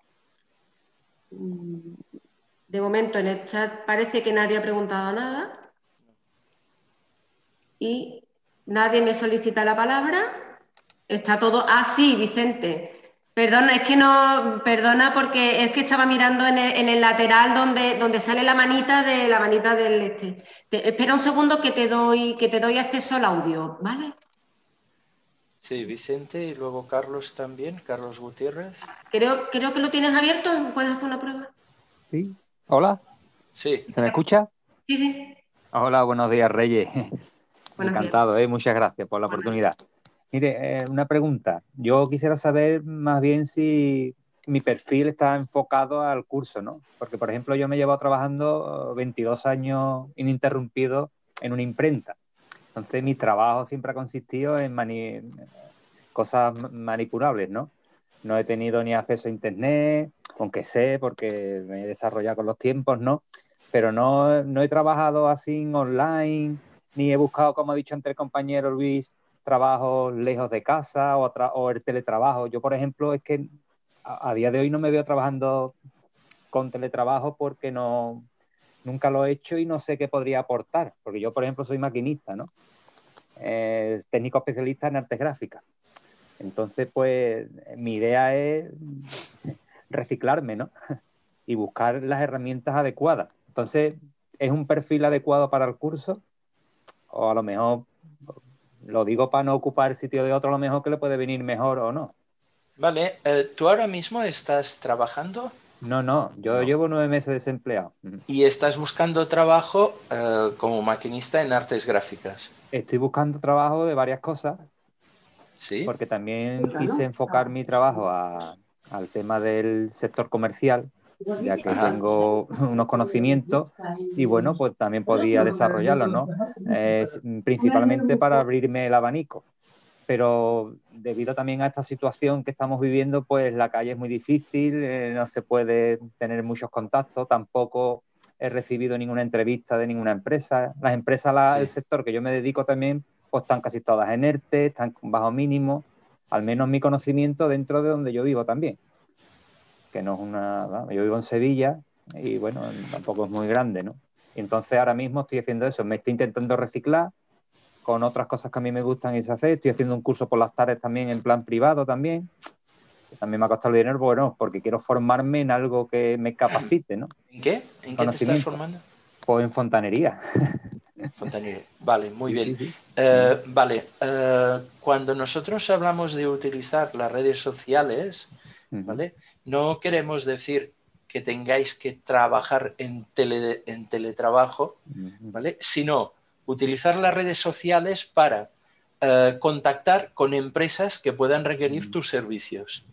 De momento en el chat parece que nadie ha preguntado nada. Y nadie me solicita la palabra. Está todo... Ah, sí, Vicente. Perdona, es que no... Perdona porque es que estaba mirando en el, en el lateral donde, donde sale la manita de la manita del este. Te, espera un segundo que te doy, que te doy acceso al audio, ¿vale? Sí, Vicente y luego Carlos también, Carlos Gutiérrez. Creo, creo que lo tienes abierto. ¿Puedes hacer una prueba? Sí. Hola. Sí. ¿Se me escucha? Sí, sí. Hola, buenos días, Reyes. Buenos Encantado, ¿eh? Muchas gracias por la Buenos oportunidad. Mire, eh, una pregunta. Yo quisiera saber más bien si mi perfil está enfocado al curso, ¿no? Porque, por ejemplo, yo me llevo trabajando veintidós años ininterrumpidos en una imprenta. Entonces, mi trabajo siempre ha consistido en mani cosas manipulables, ¿no? No he tenido ni acceso a internet, aunque sé, porque me he desarrollado con los tiempos, ¿no? Pero no, no he trabajado así online, ni he buscado, como ha dicho antes el compañero Luis, trabajos lejos de casa o, o el teletrabajo. Yo, por ejemplo, es que a, a día de hoy no me veo trabajando con teletrabajo porque no, nunca lo he hecho y no sé qué podría aportar. Porque yo, por ejemplo, soy maquinista, ¿no? Eh, técnico especialista en artes gráficas. Entonces, pues, mi idea es reciclarme, ¿no? Y buscar las herramientas adecuadas. Entonces, ¿es un perfil adecuado para el curso? O a lo mejor, lo digo para no ocupar el sitio de otro, a lo mejor que le puede venir mejor o no. Vale, eh, ¿tú ahora mismo estás trabajando? No, no, yo No. llevo nueve meses desempleado. Y estás buscando trabajo eh, como maquinista en artes gráficas. Estoy buscando trabajo de varias cosas, ¿Sí? porque también quise enfocar mi trabajo a, al tema del sector comercial, ya que Ajá. tengo unos conocimientos y bueno, pues también podía desarrollarlos, ¿no? Eh, principalmente para abrirme el abanico. Pero debido también a esta situación que estamos viviendo, pues la calle es muy difícil, eh, no se puede tener muchos contactos, tampoco he recibido ninguna entrevista de ninguna empresa. Las empresas, la, Sí. el sector que yo me dedico también, pues están casi todas en ERTE, están bajo mínimo, al menos mi conocimiento dentro de donde yo vivo también. Que no es una... ¿no? Yo vivo en Sevilla y bueno, tampoco es muy grande, ¿no? Y entonces ahora mismo estoy haciendo eso, me estoy intentando reciclar con otras cosas que a mí me gustan y se hace. Estoy haciendo un curso por las tardes también en plan privado también, que también me ha costado dinero, bueno, porque quiero formarme en algo que me capacite, ¿no? ¿En qué? ¿En qué te estás formando? Pues en fontanería. Fontanería. Vale, muy Sí, bien. sí, sí. Eh, vale, eh, cuando nosotros hablamos de utilizar las redes sociales, ¿vale? No queremos decir que tengáis que trabajar en, tele, en teletrabajo, ¿vale? Sino utilizar las redes sociales para eh, contactar con empresas que puedan requerir tus servicios,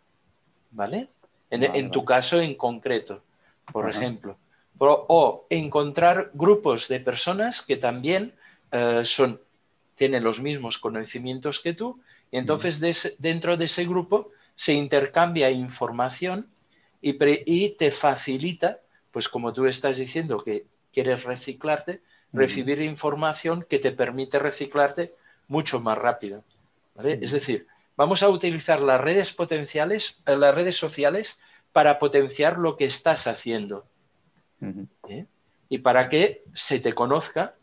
¿vale? En, Vale, en tu vale. caso en concreto, por Ajá. ejemplo. O, o encontrar grupos de personas que también eh, son, tienen los mismos conocimientos que tú, y entonces de ese, dentro de ese grupo se intercambia información y, pre, y te facilita, pues como tú estás diciendo que quieres reciclarte, recibir uh-huh. información que te permite reciclarte mucho más rápido, ¿vale? Uh-huh. Es decir, vamos a utilizar las redes potenciales, las redes sociales para potenciar lo que estás haciendo. Uh-huh. ¿Eh? Y para que se te conozca,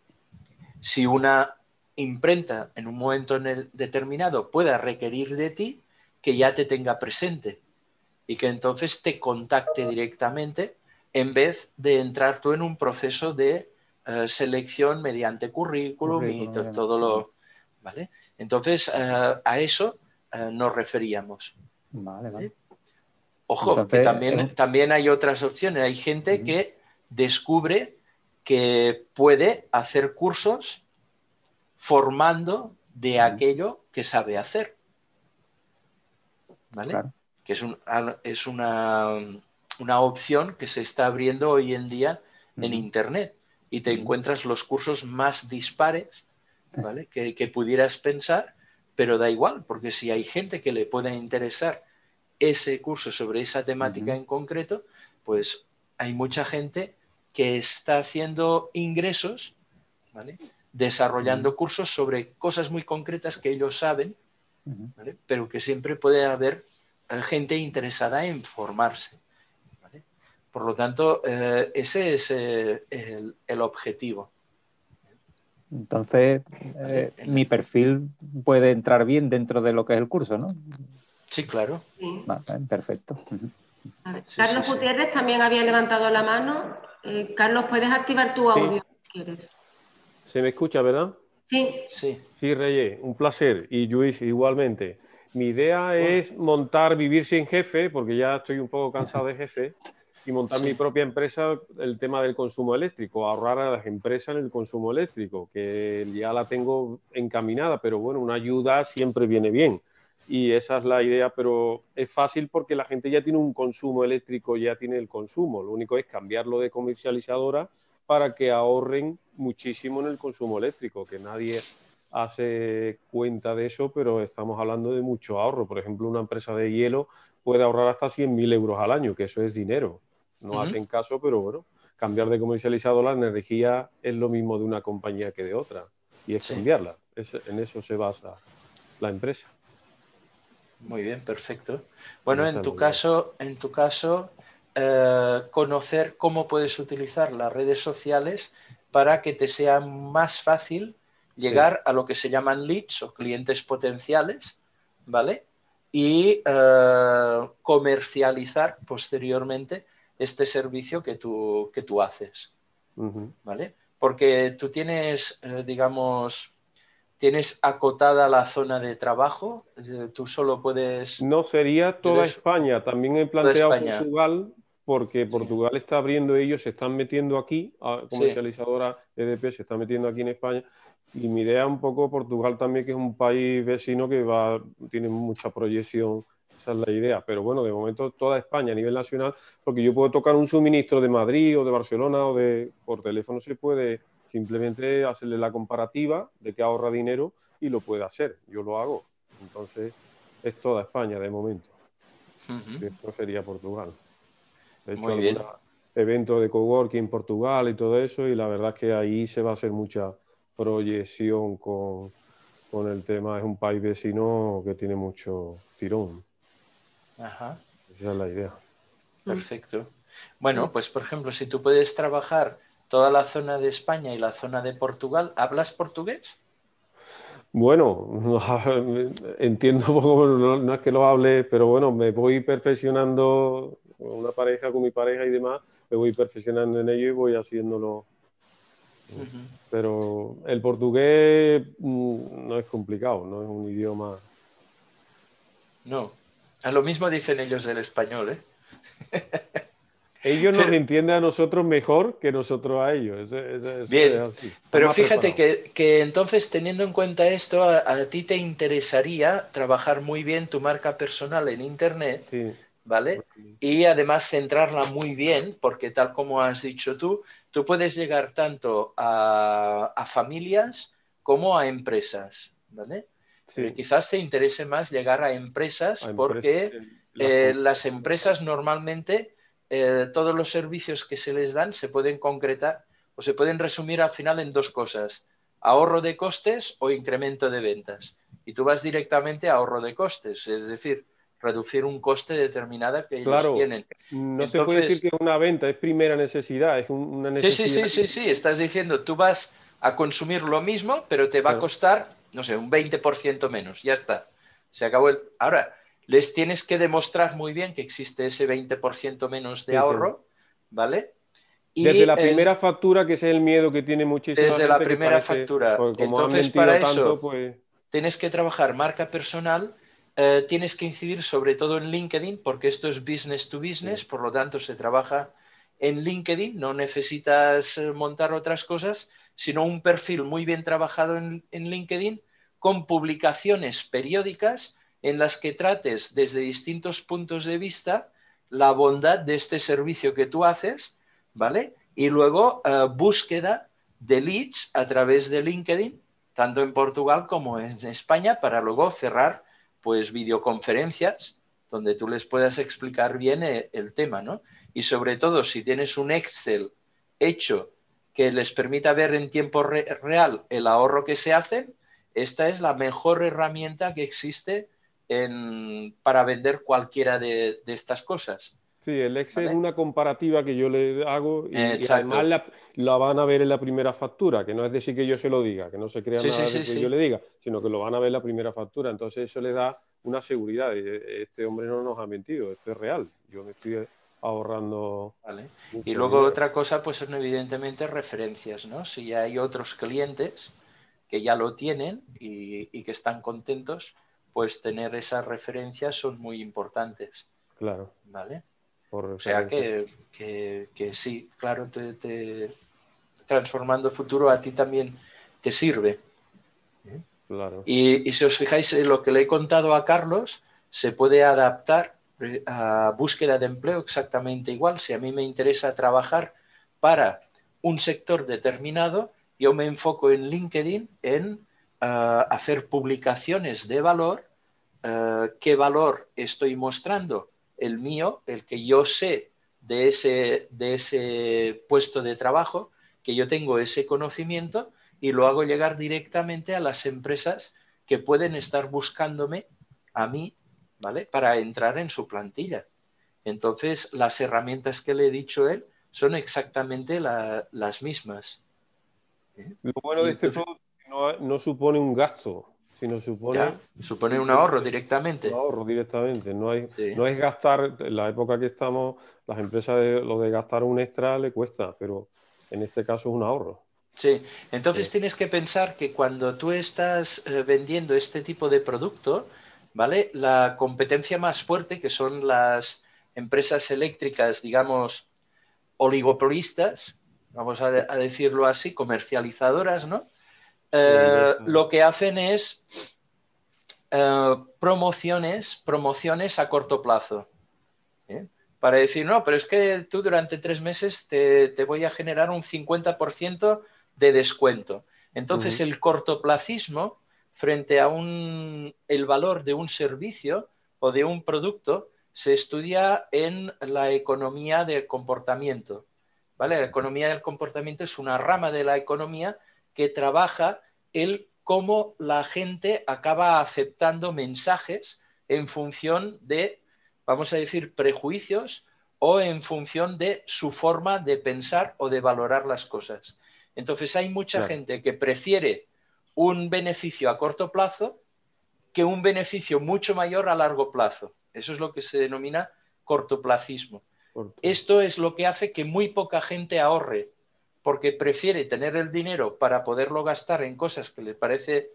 si una imprenta en un momento en el determinado pueda requerir de ti, que ya te tenga presente y que entonces te contacte directamente en vez de entrar tú en un proceso de uh, selección mediante currículum, currículum y to, todo lo... ¿vale? Entonces, uh, a eso uh, nos referíamos. Vale, vale. Ojo, entonces, que también, eh... también hay otras opciones. Hay gente uh-huh. que descubre que puede hacer cursos formando de uh-huh. aquello que sabe hacer. ¿Vale? Claro. Que es, un, es una, una opción que se está abriendo hoy en día uh-huh. en Internet y te uh-huh. encuentras los cursos más dispares ¿vale? Que, que pudieras pensar, pero da igual, porque si hay gente que le pueda interesar ese curso sobre esa temática Ujú. en concreto, pues hay mucha gente que está haciendo ingresos, ¿vale? Desarrollando Ujú. cursos sobre cosas muy concretas que ellos saben, Ujú. ¿vale? Pero que siempre puede haber eh, gente interesada en formarse, ¿vale? Por lo tanto, eh, ese es eh, el, el objetivo, Entonces, ¿vale? eh, En- mi perfil puede entrar bien dentro de lo que es el curso, ¿no? Sí, claro. Sí. Vale, perfecto. Ujú. A ver, Sí, sí, Carlos sí. Gutiérrez también había levantado la mano. Eh, Carlos, puedes activar tu Sí, audio si quieres. se me escucha, ¿verdad? Sí, Sí. Sí, Reyes, un placer. Y Luis, igualmente. Mi idea Igual. es montar, vivir sin jefe, porque ya estoy un poco cansado de jefe, y montar Sí. mi propia empresa, el tema del consumo eléctrico, ahorrar a las empresas en el consumo eléctrico, que ya la tengo encaminada, pero bueno, una ayuda siempre viene bien. Y esa es la idea, pero es fácil porque la gente ya tiene un consumo eléctrico, ya tiene el consumo. Lo único es cambiarlo de comercializadora para que ahorren muchísimo en el consumo eléctrico, que nadie hace cuenta de eso, pero estamos hablando de mucho ahorro. Por ejemplo, una empresa de hielo puede ahorrar hasta cien mil euros al año, que eso es dinero. No Ujú. hacen caso, pero bueno, cambiar de comercializador la energía es lo mismo de una compañía que de otra, y es Sí. cambiarla. Es, en eso se basa la empresa. Muy bien, perfecto. Y Bueno, esa en es tu la idea. caso, en tu caso, eh, conocer cómo puedes utilizar las redes sociales para que te sea más fácil Sí. llegar a lo que se llaman leads o clientes potenciales, ¿vale? Y eh, comercializar posteriormente este servicio que tú, que tú haces, Ujú. ¿vale? Porque tú tienes, eh, digamos, tienes acotada la zona de trabajo, eh, tú solo puedes, No sería toda eres España. También he toda planteado España. Portugal, porque Sí, Portugal está abriendo, ellos se están metiendo aquí, a sí. comercializadora E D P se está metiendo aquí en España. Y mi idea un poco Portugal también, que es un país vecino que va, tiene mucha proyección. Esa es la idea. Pero bueno, de momento toda España a nivel nacional, porque yo puedo tocar un suministro de Madrid o de Barcelona o de por teléfono, se puede simplemente hacerle la comparativa de que ahorra dinero y lo puede hacer. Yo lo hago. Entonces es toda España de momento. Ujú. Esto sería Portugal. He hecho Muy algunos bien. eventos de coworking en Portugal y todo eso, y la verdad es que ahí se va a hacer mucha proyección con, con el tema. Es un país vecino que tiene mucho tirón. Ajá, Esa es la idea. perfecto. Bueno, pues por ejemplo, si tú puedes trabajar toda la zona de España y la zona de Portugal, ¿hablas portugués? Bueno, entiendo un poco, no, no es que lo hable, pero bueno, me voy perfeccionando con una pareja, con mi pareja y demás, me voy perfeccionando en ello y voy haciéndolo. Ujú. Pero el portugués mm, no es complicado, no es un idioma. No. A lo mismo dicen ellos del español, ¿eh? Ellos nos Pero, entienden a nosotros mejor que nosotros a ellos. Eso, eso- eso es bien, así. Están pero más fíjate preparados. que, que entonces teniendo en cuenta esto, a, a ti te interesaría trabajar muy bien tu marca personal en Internet, Sí. ¿vale? Y además centrarla muy bien, porque tal como has dicho tú, tú puedes llegar tanto a, a familias como a empresas, ¿vale? Pero Sí. quizás te interese más llegar a empresas A empresas porque en las eh, las comunicaciones. empresas normalmente eh, todos los servicios que se les dan se pueden concretar o se pueden resumir al final en dos cosas, ahorro de costes o incremento de ventas. Y tú vas directamente a ahorro de costes, es decir, reducir un coste determinado que ellos Claro, tienen. no se puede decir Entonces, que es una venta, es primera necesidad, es un- una sí, sí, necesidad. sí, sí, sí, estás diciendo, tú vas a consumir lo mismo, pero te va a Claro, costar, no sé, un veinte por ciento menos, ya está. Se acabó el... Ahora, les tienes que demostrar muy bien que existe ese veinte por ciento menos de sí, sí. ahorro, ¿vale? Desde Y la el, primera factura, que ese es el miedo que tiene muchísima desde la gente, que primera parece, factura. porque como han Entonces, para mentido tanto, eso, pues tienes que trabajar marca personal, eh, tienes que incidir sobre todo en LinkedIn, porque esto es business to business, sí. por lo tanto se trabaja en LinkedIn, no necesitas eh, montar otras cosas, sino un perfil muy bien trabajado en, en LinkedIn con publicaciones periódicas en las que trates desde distintos puntos de vista la bondad de este servicio que tú haces, ¿vale? Y luego eh, búsqueda de leads a través de LinkedIn, tanto en Portugal como en España, para luego cerrar pues videoconferencias donde tú les puedas explicar bien el, el tema, ¿no? Y sobre todo, si tienes un Excel hecho que les permita ver en tiempo re real el ahorro que se hacen, esta es la mejor herramienta que existe en, para vender cualquiera de, de estas cosas. Sí, el Excel ¿Vale? es una comparativa que yo le hago y, y Exacto. además la, la van a ver en la primera factura, que no es decir que yo se lo diga, que no se crea Sí, nada sí, de sí, que sí. yo le diga, sino que lo van a ver en la primera factura. Entonces eso le da una seguridad. Este hombre no nos ha mentido, esto es real. Yo me estoy ahorrando Vale. mucho Y luego dinero. otra cosa, pues son evidentemente referencias, ¿no? Si hay otros clientes que ya lo tienen y, y que están contentos, pues tener esas referencias son muy importantes. Claro. ¿Vale? Por O sea referencia. que, que, que sí, claro, te, te, Transformando Futuro a ti también te sirve. Claro. Y, y si os fijáis, en lo que le he contado a Carlos se puede adaptar a búsqueda de empleo exactamente igual. Si a mí me interesa trabajar para un sector determinado, yo me enfoco en LinkedIn en uh, hacer publicaciones de valor. Uh, ¿Qué valor estoy mostrando? El mío, el que yo sé de ese, de ese puesto de trabajo, que yo tengo ese conocimiento y lo hago llegar directamente a las empresas que pueden estar buscándome a mí, ¿vale? Para entrar en su plantilla. Entonces, las herramientas que le he dicho a él son exactamente la, las mismas. ¿Eh? Lo bueno Y de este entonces, producto es que no, no supone un gasto, sino ya, supone supone un ahorro simplemente un directamente. ahorro directamente. No, hay, Sí. no es gastar, en la época que estamos, las empresas de, lo de gastar un extra le cuesta, pero en este caso es un ahorro. Sí, entonces Sí. tienes que pensar que cuando tú estás eh, vendiendo este tipo de producto, ¿vale? La competencia más fuerte, que son las empresas eléctricas, digamos, oligopolistas, vamos a, de, a decirlo así, comercializadoras, ¿no? Eh, lo que hacen es eh, promociones, promociones a corto plazo. ¿Eh? Para decir, no, pero es que tú durante tres meses te, te voy a generar un cincuenta por ciento de descuento. Entonces, Uh-huh. el cortoplacismo frente a un, el valor de un servicio o de un producto se estudia en la economía del comportamiento. ¿Vale? La economía del comportamiento es una rama de la economía que trabaja el cómo la gente acaba aceptando mensajes en función de, vamos a decir, prejuicios o en función de su forma de pensar o de valorar las cosas. Entonces hay mucha Claro. gente que prefiere un beneficio a corto plazo que un beneficio mucho mayor a largo plazo. Eso es lo que se denomina cortoplacismo. Corto. Esto es lo que hace que muy poca gente ahorre, porque prefiere tener el dinero para poderlo gastar en cosas que le parece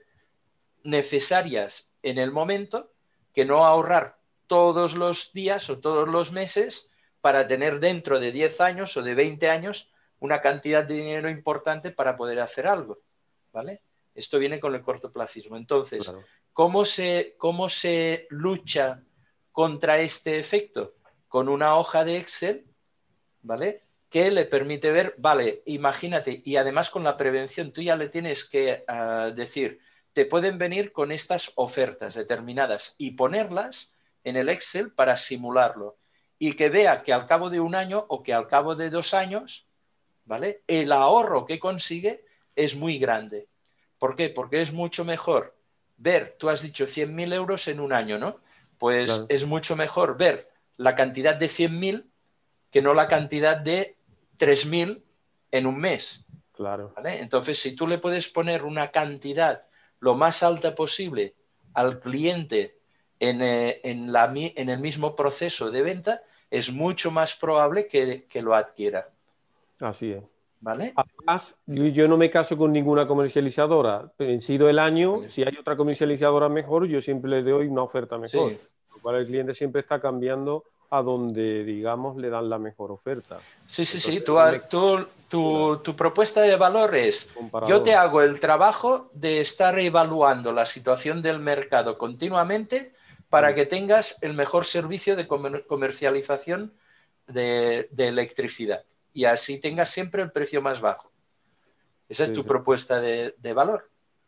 necesarias en el momento, que no ahorrar todos los días o todos los meses para tener dentro de diez años o de veinte años una cantidad de dinero importante para poder hacer algo, ¿vale? Esto viene con el cortoplacismo. Entonces, Claro. ¿cómo se, cómo se lucha contra este efecto? Con una hoja de Excel, ¿vale? Que le permite ver, vale, imagínate, y además con la prevención, tú ya le tienes que uh, decir, te pueden venir con estas ofertas determinadas y ponerlas en el Excel para simularlo. Y que vea que al cabo de un año o que al cabo de dos años, ¿vale? El ahorro que consigue es muy grande. ¿Por qué? Porque es mucho mejor ver, tú has dicho cien mil euros en un año, ¿no? Pues Claro. es mucho mejor ver la cantidad de cien mil que no la cantidad de tres mil en un mes. Claro. ¿Vale? Entonces, si tú le puedes poner una cantidad lo más alta posible al cliente en, eh, en, la, en el mismo proceso de venta, es mucho más probable que, que lo adquiera. Así es. ¿Vale? Además, yo, yo no me caso con ninguna comercializadora. Vencido el año, si hay otra comercializadora mejor, yo siempre le doy una oferta mejor. Sí. Lo cual el cliente siempre está cambiando a donde, digamos, le dan la mejor oferta. Sí, sí, Entonces, sí. Tu, no me- tu, tu, tu propuesta de valor es, yo te comparador. hago el trabajo de estar evaluando la situación del mercado continuamente para Mm. que tengas el mejor servicio de comer comercialización de, de electricidad y así tengas siempre el precio más bajo. Esa es Sí, tu sí. propuesta de, de valor.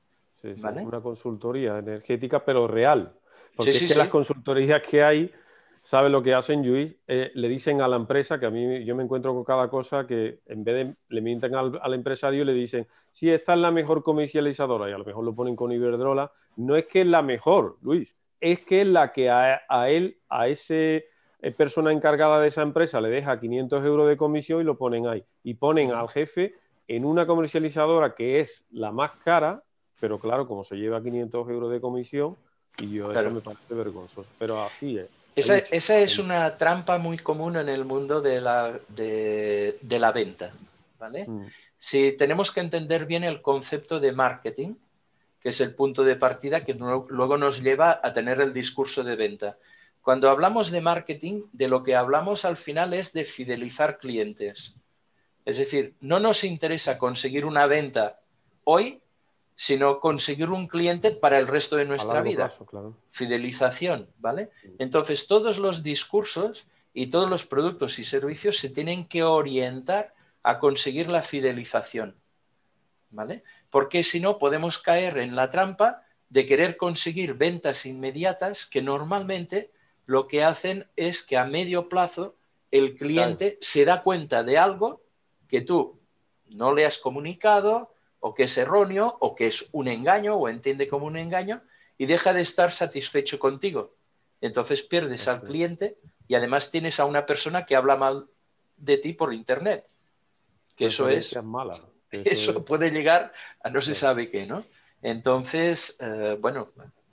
Sí, sí, ¿vale? una consultoría energética, pero real. Porque Sí, sí, es que sí. las consultorías que hay, ¿sabe lo que hacen, Lluís? Eh, le dicen a la empresa, que a mí yo me encuentro con cada cosa, que en vez de le mienten al, al empresario, le dicen, sí, esta es la mejor comercializadora, y a lo mejor lo ponen con Iberdrola. No es que es la mejor, Luis, es que es la que a, a él, a ese eh, persona encargada de esa empresa, le deja quinientos euros de comisión y lo ponen ahí. Y ponen Sí. al jefe en una comercializadora que es la más cara, pero claro, como se lleva quinientos euros de comisión, y yo Claro. eso me parece vergonzoso. Pero así es. Esa, Hay mucho. esa es una trampa muy común en el mundo de la, de, de la venta, ¿vale? Mm. Si tenemos que entender bien el concepto de marketing, que es el punto de partida que no, luego nos lleva a tener el discurso de venta. Cuando hablamos de marketing, de lo que hablamos al final es de fidelizar clientes. Es decir, no nos interesa conseguir una venta hoy, sino conseguir un cliente para el resto de A nuestra largo vida. plazo, claro. Fidelización, ¿vale? Entonces, todos los discursos y todos los productos y servicios se tienen que orientar a conseguir la fidelización, ¿vale? Porque si no, podemos caer en la trampa de querer conseguir ventas inmediatas que normalmente lo que hacen es que a medio plazo el cliente se da cuenta de algo que tú no le has comunicado o que es erróneo o que es un engaño o entiende como un engaño y deja de estar satisfecho contigo. Entonces pierdes al cliente y además tienes a una persona que habla mal de ti por internet. Que eso es, Referencias malas. que eso Eso es- puede llegar a no se Claro. sabe qué, ¿no? Entonces, eh, bueno,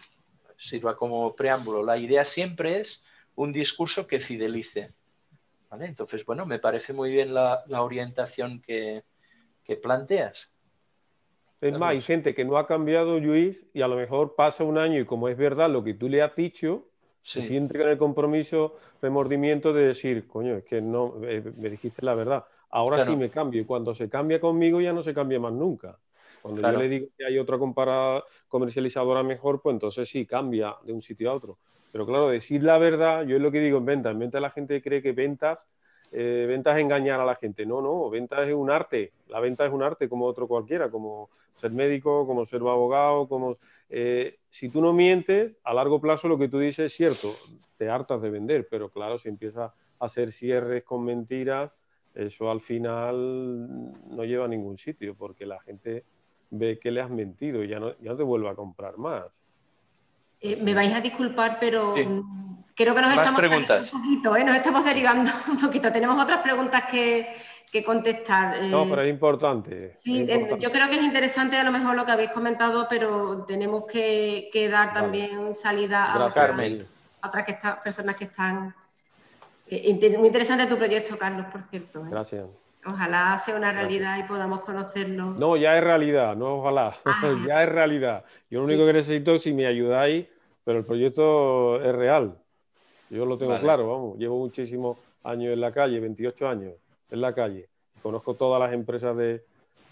sirva como preámbulo. La idea siempre es un discurso que fidelice, ¿vale? Entonces, bueno, me parece muy bien la, la orientación que, que planteas. Es más, hay Carlos. gente que no ha cambiado, Luis, y a lo mejor pasa un año y como es verdad lo que tú le has dicho, se Sí, siente con el compromiso, remordimiento de decir, coño, es que no, eh, me dijiste la verdad. Ahora sí claro, me cambio. Y cuando se cambia conmigo ya no se cambia más nunca. Cuando yo claro. le digo que hay otra compara- comercializadora mejor, pues entonces sí, cambia de un sitio a otro. Pero claro, decir la verdad, yo es lo que digo en ventas. En ventas la gente cree que ventas, eh, ventas es engañar a la gente. No, no, ventas es un arte. La venta es un arte como otro cualquiera, como ser médico, como ser abogado, como... Eh, si tú no mientes, a largo plazo lo que tú dices es cierto, te hartas de vender, pero claro, si empiezas a hacer cierres con mentiras, eso al final no lleva a ningún sitio, porque la gente ve que le has mentido y ya no, ya no te vuelve a comprar más. Eh, Eso me es. vais a disculpar, pero Sí. mm, creo que nos Más estamos saliendo preguntas. un poquito, ¿eh? Nos estamos derivando un poquito. Tenemos otras preguntas que, que contestar. No, Eh, pero es importante. es sí, eh, importante. yo creo que es interesante a lo mejor lo que habéis comentado, pero tenemos que, que dar Vale. también salida a Gracias, otras, Carmen. a otras que está- personas que están... eh, inte- muy interesante tu proyecto, Carlos, por cierto, ¿eh? Gracias. Ojalá sea una Gracias. realidad y podamos conocerlo. No, ya es realidad, no ojalá, Ah, ya es realidad. Yo lo único sí. que necesito es si me ayudáis, pero el proyecto es real. Yo lo tengo Vale. claro, vamos. Llevo muchísimos años en la calle, veintiocho años en la calle. Conozco todas las empresas de...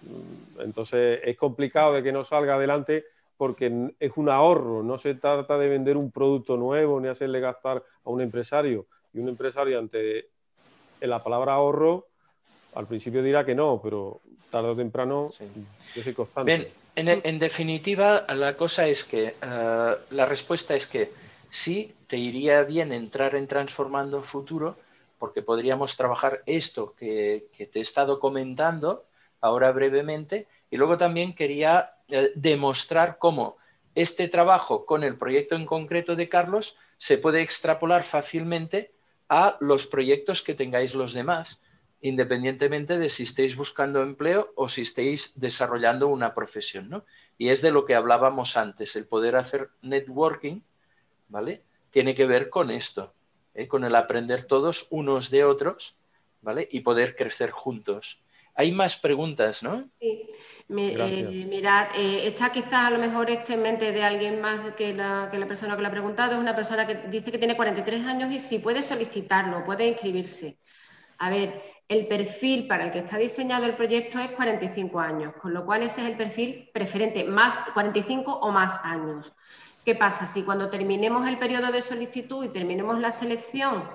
Entonces es complicado de que no salga adelante porque es un ahorro. No se trata de vender un producto nuevo ni hacerle gastar a un empresario. Y un empresario ante la palabra ahorro, al principio dirá que no, pero tarde o temprano Sí. yo soy constante. Bien, en, en definitiva, la cosa es que, uh, la respuesta es que sí, te iría bien entrar en Transformando Futuro, porque podríamos trabajar esto que, que te he estado comentando ahora brevemente, y luego también quería eh, demostrar cómo este trabajo con el proyecto en concreto de Carlos se puede extrapolar fácilmente a los proyectos que tengáis los demás, independientemente de si estéis buscando empleo o si estéis desarrollando una profesión, ¿no? Y es de lo que hablábamos antes, el poder hacer networking, ¿vale? Tiene que ver con esto, ¿eh? Con el aprender todos unos de otros, ¿vale? Y poder crecer juntos. Hay más preguntas, ¿no? Sí, me, Gracias. eh, mirad, eh, esta quizás a lo mejor esté en mente de alguien más que la, que la persona que lo ha preguntado, es una persona que dice que tiene cuarenta y tres años y sí puede solicitarlo, puede inscribirse. A ver, el perfil para el que está diseñado el proyecto es cuarenta y cinco años, con lo cual ese es el perfil preferente, más cuarenta y cinco o más años. ¿Qué pasa? Si cuando terminemos el periodo de solicitud y terminemos la selección,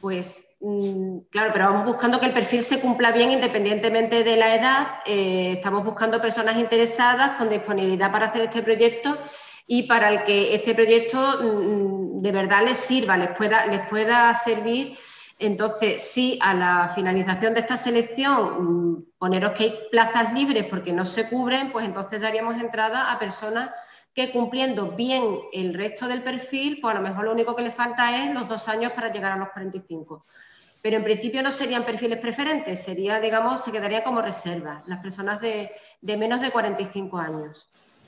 Pues claro, pero vamos buscando que el perfil se cumpla bien independientemente de la edad. Eh, estamos buscando personas interesadas con disponibilidad para hacer este proyecto y para el que este proyecto de verdad les sirva, les pueda, les pueda servir. Entonces, si a la finalización de esta selección poneros que hay plazas libres porque no se cubren, pues entonces daríamos entrada a personas que cumpliendo bien el resto del perfil, pues a lo mejor lo único que le falta es los dos años para llegar a los cuarenta y cinco. Pero en principio no serían perfiles preferentes, sería, digamos, se quedaría como reserva, las personas de, de menos de cuarenta y cinco años.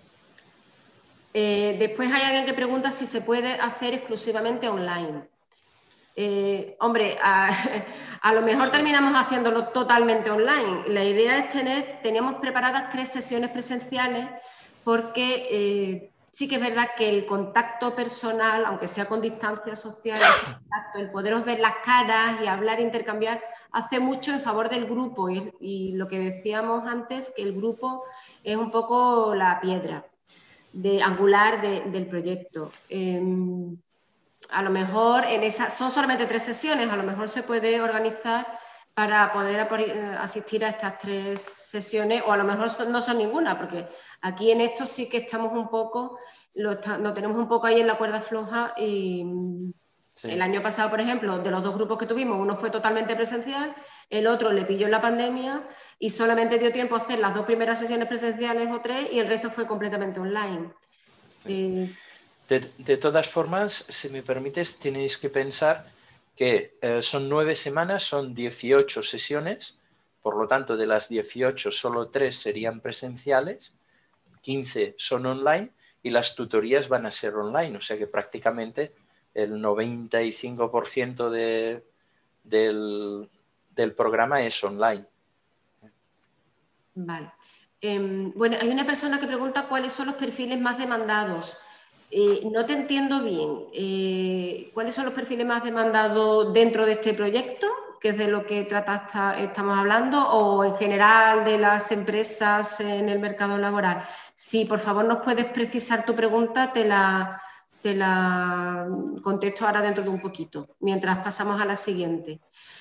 Eh, después hay alguien que pregunta si se puede hacer exclusivamente online. Eh, hombre, a, a lo mejor terminamos haciéndolo totalmente online. La idea es tener, teníamos preparadas tres sesiones presenciales porque eh, sí que es verdad que el contacto personal, aunque sea con distancia social, ese contacto, el poderos ver las caras y hablar, intercambiar, hace mucho en favor del grupo y, y lo que decíamos antes, que el grupo es un poco la piedra de, angular de, del proyecto. Eh, a lo mejor en esa, son solamente tres sesiones, a lo mejor se puede organizar para poder asistir a estas tres sesiones, o a lo mejor no son ninguna, porque aquí en esto sí que estamos un poco, lo, lo tenemos un poco ahí en la cuerda floja y sí. El año pasado, por ejemplo, de los dos grupos que tuvimos, uno fue totalmente presencial, el otro le pilló en la pandemia y solamente dio tiempo a hacer las dos primeras sesiones presenciales o tres y el resto fue completamente online. Sí. Eh, De, de todas formas, si me permites, tenéis que pensar que eh, son nueve semanas, son dieciocho sesiones, por lo tanto, de las dieciocho, solo tres serían presenciales, quince son online y las tutorías van a ser online, o sea que prácticamente el noventa y cinco por ciento de, del, del programa es online. Vale. Eh, bueno, hay una persona que pregunta cuáles son los perfiles más demandados. Eh, no te entiendo bien. Eh, ¿Cuáles son los perfiles más demandados dentro de este proyecto, que es de lo que trata esta, estamos hablando, o en general de las empresas en el mercado laboral? Si por favor nos puedes precisar tu pregunta, te la, te la contesto ahora dentro de un poquito, mientras pasamos a la siguiente.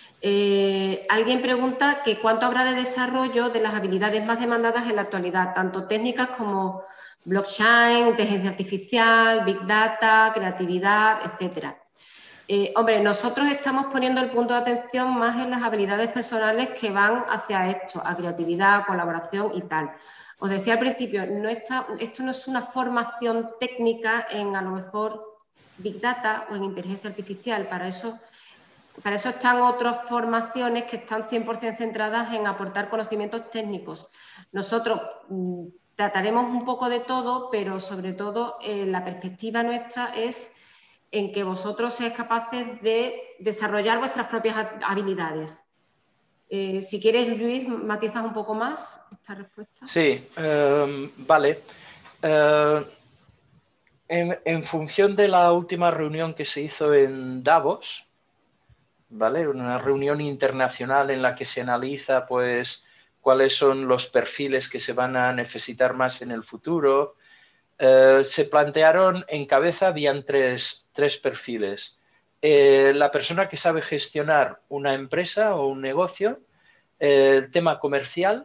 Eh, alguien pregunta que cuánto habrá de desarrollo de las habilidades más demandadas en la actualidad, tanto técnicas como blockchain, inteligencia artificial, big data, creatividad, etcétera. Eh, hombre, nosotros estamos poniendo el punto de atención más en las habilidades personales que van hacia esto, a creatividad, colaboración y tal. Os decía al principio, no está, esto no es una formación técnica en a lo mejor big data o en inteligencia artificial, para eso... Para eso están otras formaciones que están cien por cien centradas en aportar conocimientos técnicos. Nosotros mmm, trataremos un poco de todo, pero sobre todo eh, la perspectiva nuestra es en que vosotros seáis capaces de desarrollar vuestras propias habilidades. Eh, si quieres, Luis, matizas un poco más esta respuesta. Sí, um, vale. Uh, en, en función de la última reunión que se hizo en Davos, ¿vale? Una reunión internacional en la que se analiza, pues, cuáles son los perfiles que se van a necesitar más en el futuro. Eh, se plantearon, en cabeza habían tres, tres perfiles. Eh, la persona que sabe gestionar una empresa o un negocio, eh, el tema comercial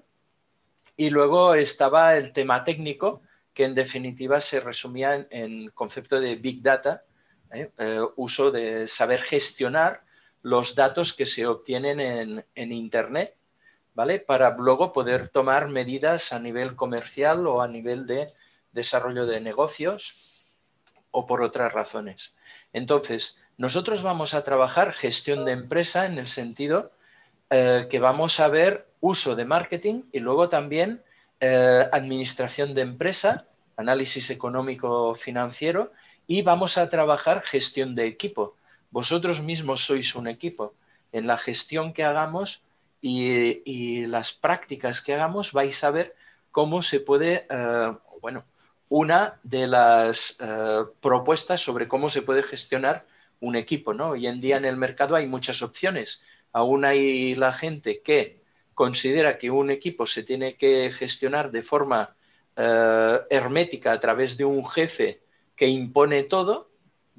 y luego estaba el tema técnico, que en definitiva se resumía en, en concepto de Big Data, ¿eh? Eh, uso de saber gestionar los datos que se obtienen en, en Internet, ¿vale? Para luego poder tomar medidas a nivel comercial o a nivel de desarrollo de negocios o por otras razones. Entonces, nosotros vamos a trabajar gestión de empresa en el sentido eh, que vamos a ver uso de marketing y luego también eh, administración de empresa, análisis económico financiero y vamos a trabajar gestión de equipo. Vosotros mismos sois un equipo. En la gestión que hagamos y, y las prácticas que hagamos vais a ver cómo se puede, eh, bueno, una de las eh, propuestas sobre cómo se puede gestionar un equipo, ¿no? Hoy en día en el mercado hay muchas opciones. Aún hay la gente que considera que un equipo se tiene que gestionar de forma eh, hermética a través de un jefe que impone todo, ¿vale?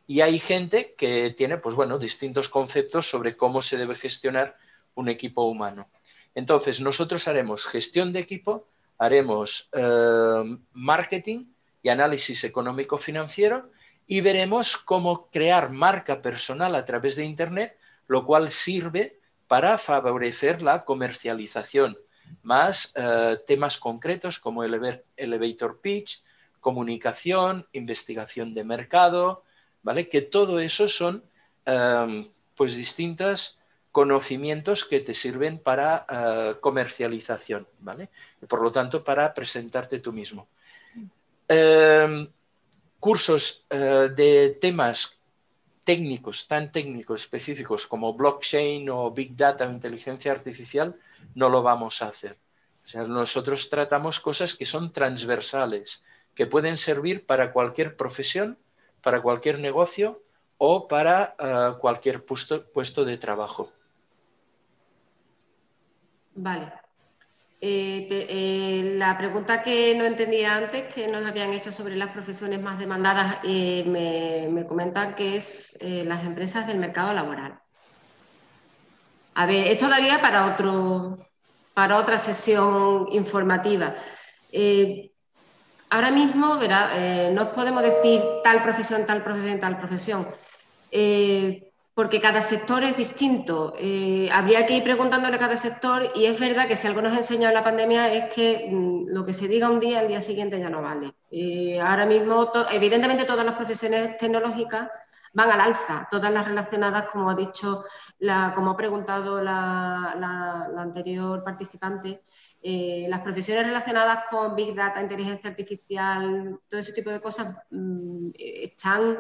Y hay gente que tiene, pues bueno, distintos conceptos sobre cómo se debe gestionar un equipo humano. Entonces, nosotros haremos gestión de equipo, haremos eh, marketing y análisis económico-financiero y veremos cómo crear marca personal a través de Internet, lo cual sirve para favorecer la comercialización, más eh, temas concretos como el elevator pitch, comunicación, investigación de mercado, ¿vale? Que todo eso son eh, pues distintas conocimientos que te sirven para uh, comercialización, ¿vale? Y por lo tanto, para presentarte tú mismo. Eh, cursos uh, de temas técnicos, tan técnicos, específicos como blockchain o big data o inteligencia artificial, no lo vamos a hacer. O sea, nosotros tratamos cosas que son transversales, que pueden servir para cualquier profesión, para cualquier negocio o para uh, cualquier puesto, puesto de trabajo. Vale. Eh, te, eh, la pregunta que no entendía antes, que nos habían hecho sobre las profesiones más demandadas, eh, me, me comentan que es eh, las empresas del mercado laboral. A ver, esto daría para, otro, para otra sesión informativa. Eh, ahora mismo, verá, eh, no podemos decir tal profesión, tal profesión, tal profesión. Eh, porque cada sector es distinto. Eh, habría que ir preguntándole a cada sector y es verdad que si algo nos ha enseñado la pandemia es que mmm, lo que se diga un día, al día siguiente ya no vale. Eh, ahora mismo, to evidentemente, todas las profesiones tecnológicas van al alza, todas las relacionadas, como ha dicho, la, como ha preguntado la, la, la anterior participante, eh, las profesiones relacionadas con Big Data, inteligencia artificial, todo ese tipo de cosas mmm, están...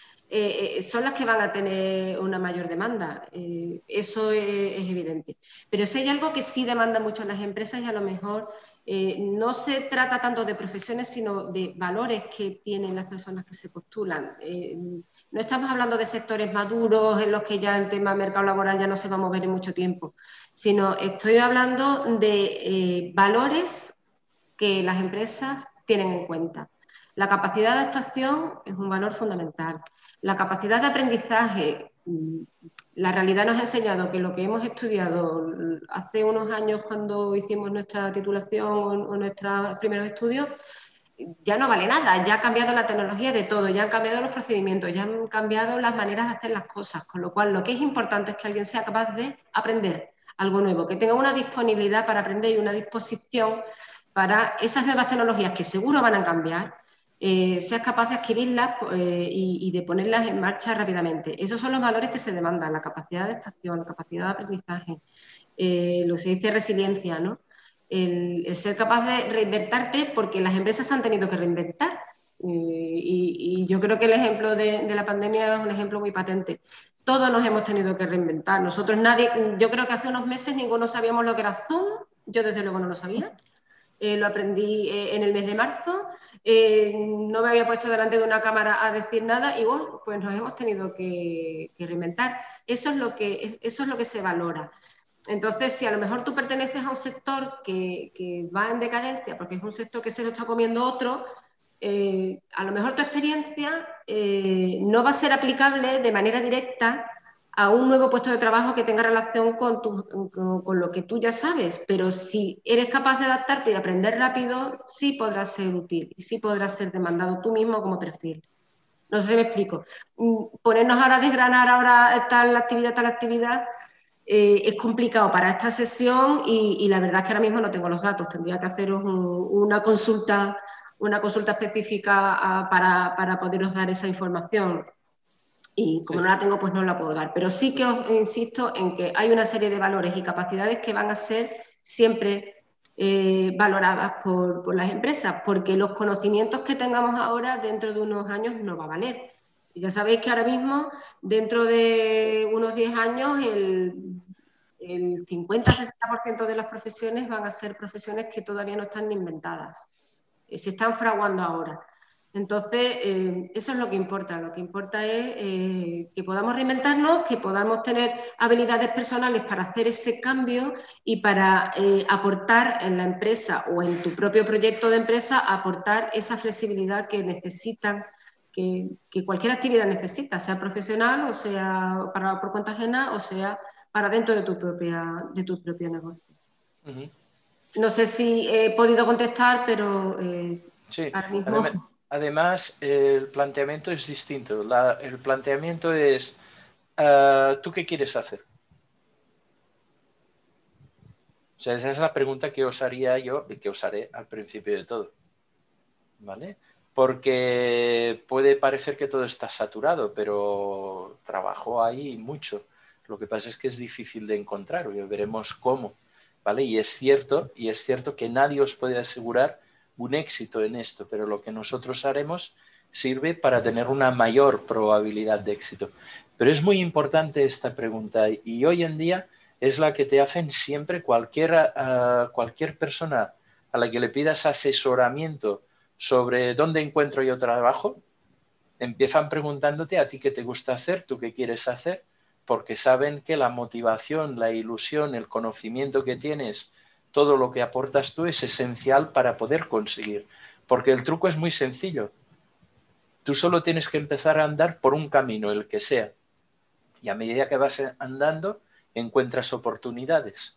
Eh, son las que van a tener una mayor demanda, eh, eso es, es evidente. Pero si hay algo que sí demanda mucho las empresas y a lo mejor eh, no se trata tanto de profesiones, sino de valores que tienen las personas que se postulan. Eh, no estamos hablando de sectores maduros en los que ya el tema mercado laboral ya no se va a mover en mucho tiempo, sino estoy hablando de eh, valores que las empresas tienen en cuenta. La capacidad de adaptación es un valor fundamental. La capacidad de aprendizaje, la realidad nos ha enseñado que lo que hemos estudiado hace unos años cuando hicimos nuestra titulación o nuestros primeros estudios, ya no vale nada, ya ha cambiado la tecnología de todo, ya han cambiado los procedimientos, ya han cambiado las maneras de hacer las cosas, con lo cual lo que es importante es que alguien sea capaz de aprender algo nuevo, que tenga una disponibilidad para aprender y una disposición para esas nuevas tecnologías que seguro van a cambiar, Eh, seas capaz de adquirirlas eh, y, y de ponerlas en marcha rápidamente. Esos son los valores que se demandan, la capacidad de adaptación, la capacidad de aprendizaje, eh, lo que se dice resiliencia, ¿no? El, el ser capaz de reinventarte porque las empresas se han tenido que reinventar. Eh, y, y yo creo que el ejemplo de, de la pandemia es un ejemplo muy patente. Todos nos hemos tenido que reinventar. Nosotros nadie, yo creo que hace unos meses ninguno sabíamos lo que era Zoom, yo desde luego no lo sabía. Eh, lo aprendí eh, en el mes de marzo, eh, no me había puesto delante de una cámara a decir nada y bueno, pues nos hemos tenido que, que reinventar. Eso es, lo que, eso es lo que se valora. Entonces, si a lo mejor tú perteneces a un sector que, que va en decadencia, porque es un sector que se lo está comiendo otro, eh, a lo mejor tu experiencia eh, no va a ser aplicable de manera directa a un nuevo puesto de trabajo que tenga relación con, tu, con, con lo que tú ya sabes, pero si eres capaz de adaptarte y de aprender rápido, sí podrás ser útil y sí podrás ser demandado tú mismo como perfil. No sé si me explico. Ponernos ahora a desgranar ahora tal actividad, tal actividad, eh, es complicado para esta sesión y, y la verdad es que ahora mismo no tengo los datos. Tendría que haceros un, una consulta, una consulta específica a, para, para poderos dar esa información. Y como no la tengo, pues no la puedo dar. Pero sí que os insisto en que hay una serie de valores y capacidades que van a ser siempre eh, valoradas por, por las empresas, porque los conocimientos que tengamos ahora dentro de unos años no va a valer. Y ya sabéis que ahora mismo, dentro de unos diez años, el, el cincuenta a sesenta por ciento de las profesiones van a ser profesiones que todavía no están ni inventadas. Eh, se están fraguando ahora. Entonces, eh, eso es lo que importa. Lo que importa es eh, que podamos reinventarnos, que podamos tener habilidades personales para hacer ese cambio y para eh, aportar en la empresa o en tu propio proyecto de empresa, aportar esa flexibilidad que necesitan que, que cualquier actividad necesita, sea profesional o sea para, por cuenta ajena o sea para dentro de tu, propia, de tu propio negocio. Uh-huh. No sé si he podido contestar, pero eh, sí. ahora mismo... Además, además, el planteamiento es distinto. La, el planteamiento es, uh, ¿tú qué quieres hacer? O sea, esa es la pregunta que os haría yo y que os haré al principio de todo. ¿Vale? Porque puede parecer que todo está saturado, pero trabajo hay mucho. Lo que pasa es que es difícil de encontrar, y veremos cómo, ¿vale? Y es cierto, y es cierto que nadie os puede asegurar un éxito en esto, pero lo que nosotros haremos sirve para tener una mayor probabilidad de éxito. Pero es muy importante esta pregunta, y hoy en día es la que te hacen siempre cualquier, uh, cualquier persona a la que le pidas asesoramiento sobre dónde encuentro yo trabajo, empiezan preguntándote a ti qué te gusta hacer, tú qué quieres hacer, porque saben que la motivación, la ilusión, el conocimiento que tienes, todo lo que aportas tú es esencial para poder conseguir. Porque el truco es muy sencillo. Tú solo tienes que empezar a andar por un camino, el que sea. Y a medida que vas andando, encuentras oportunidades.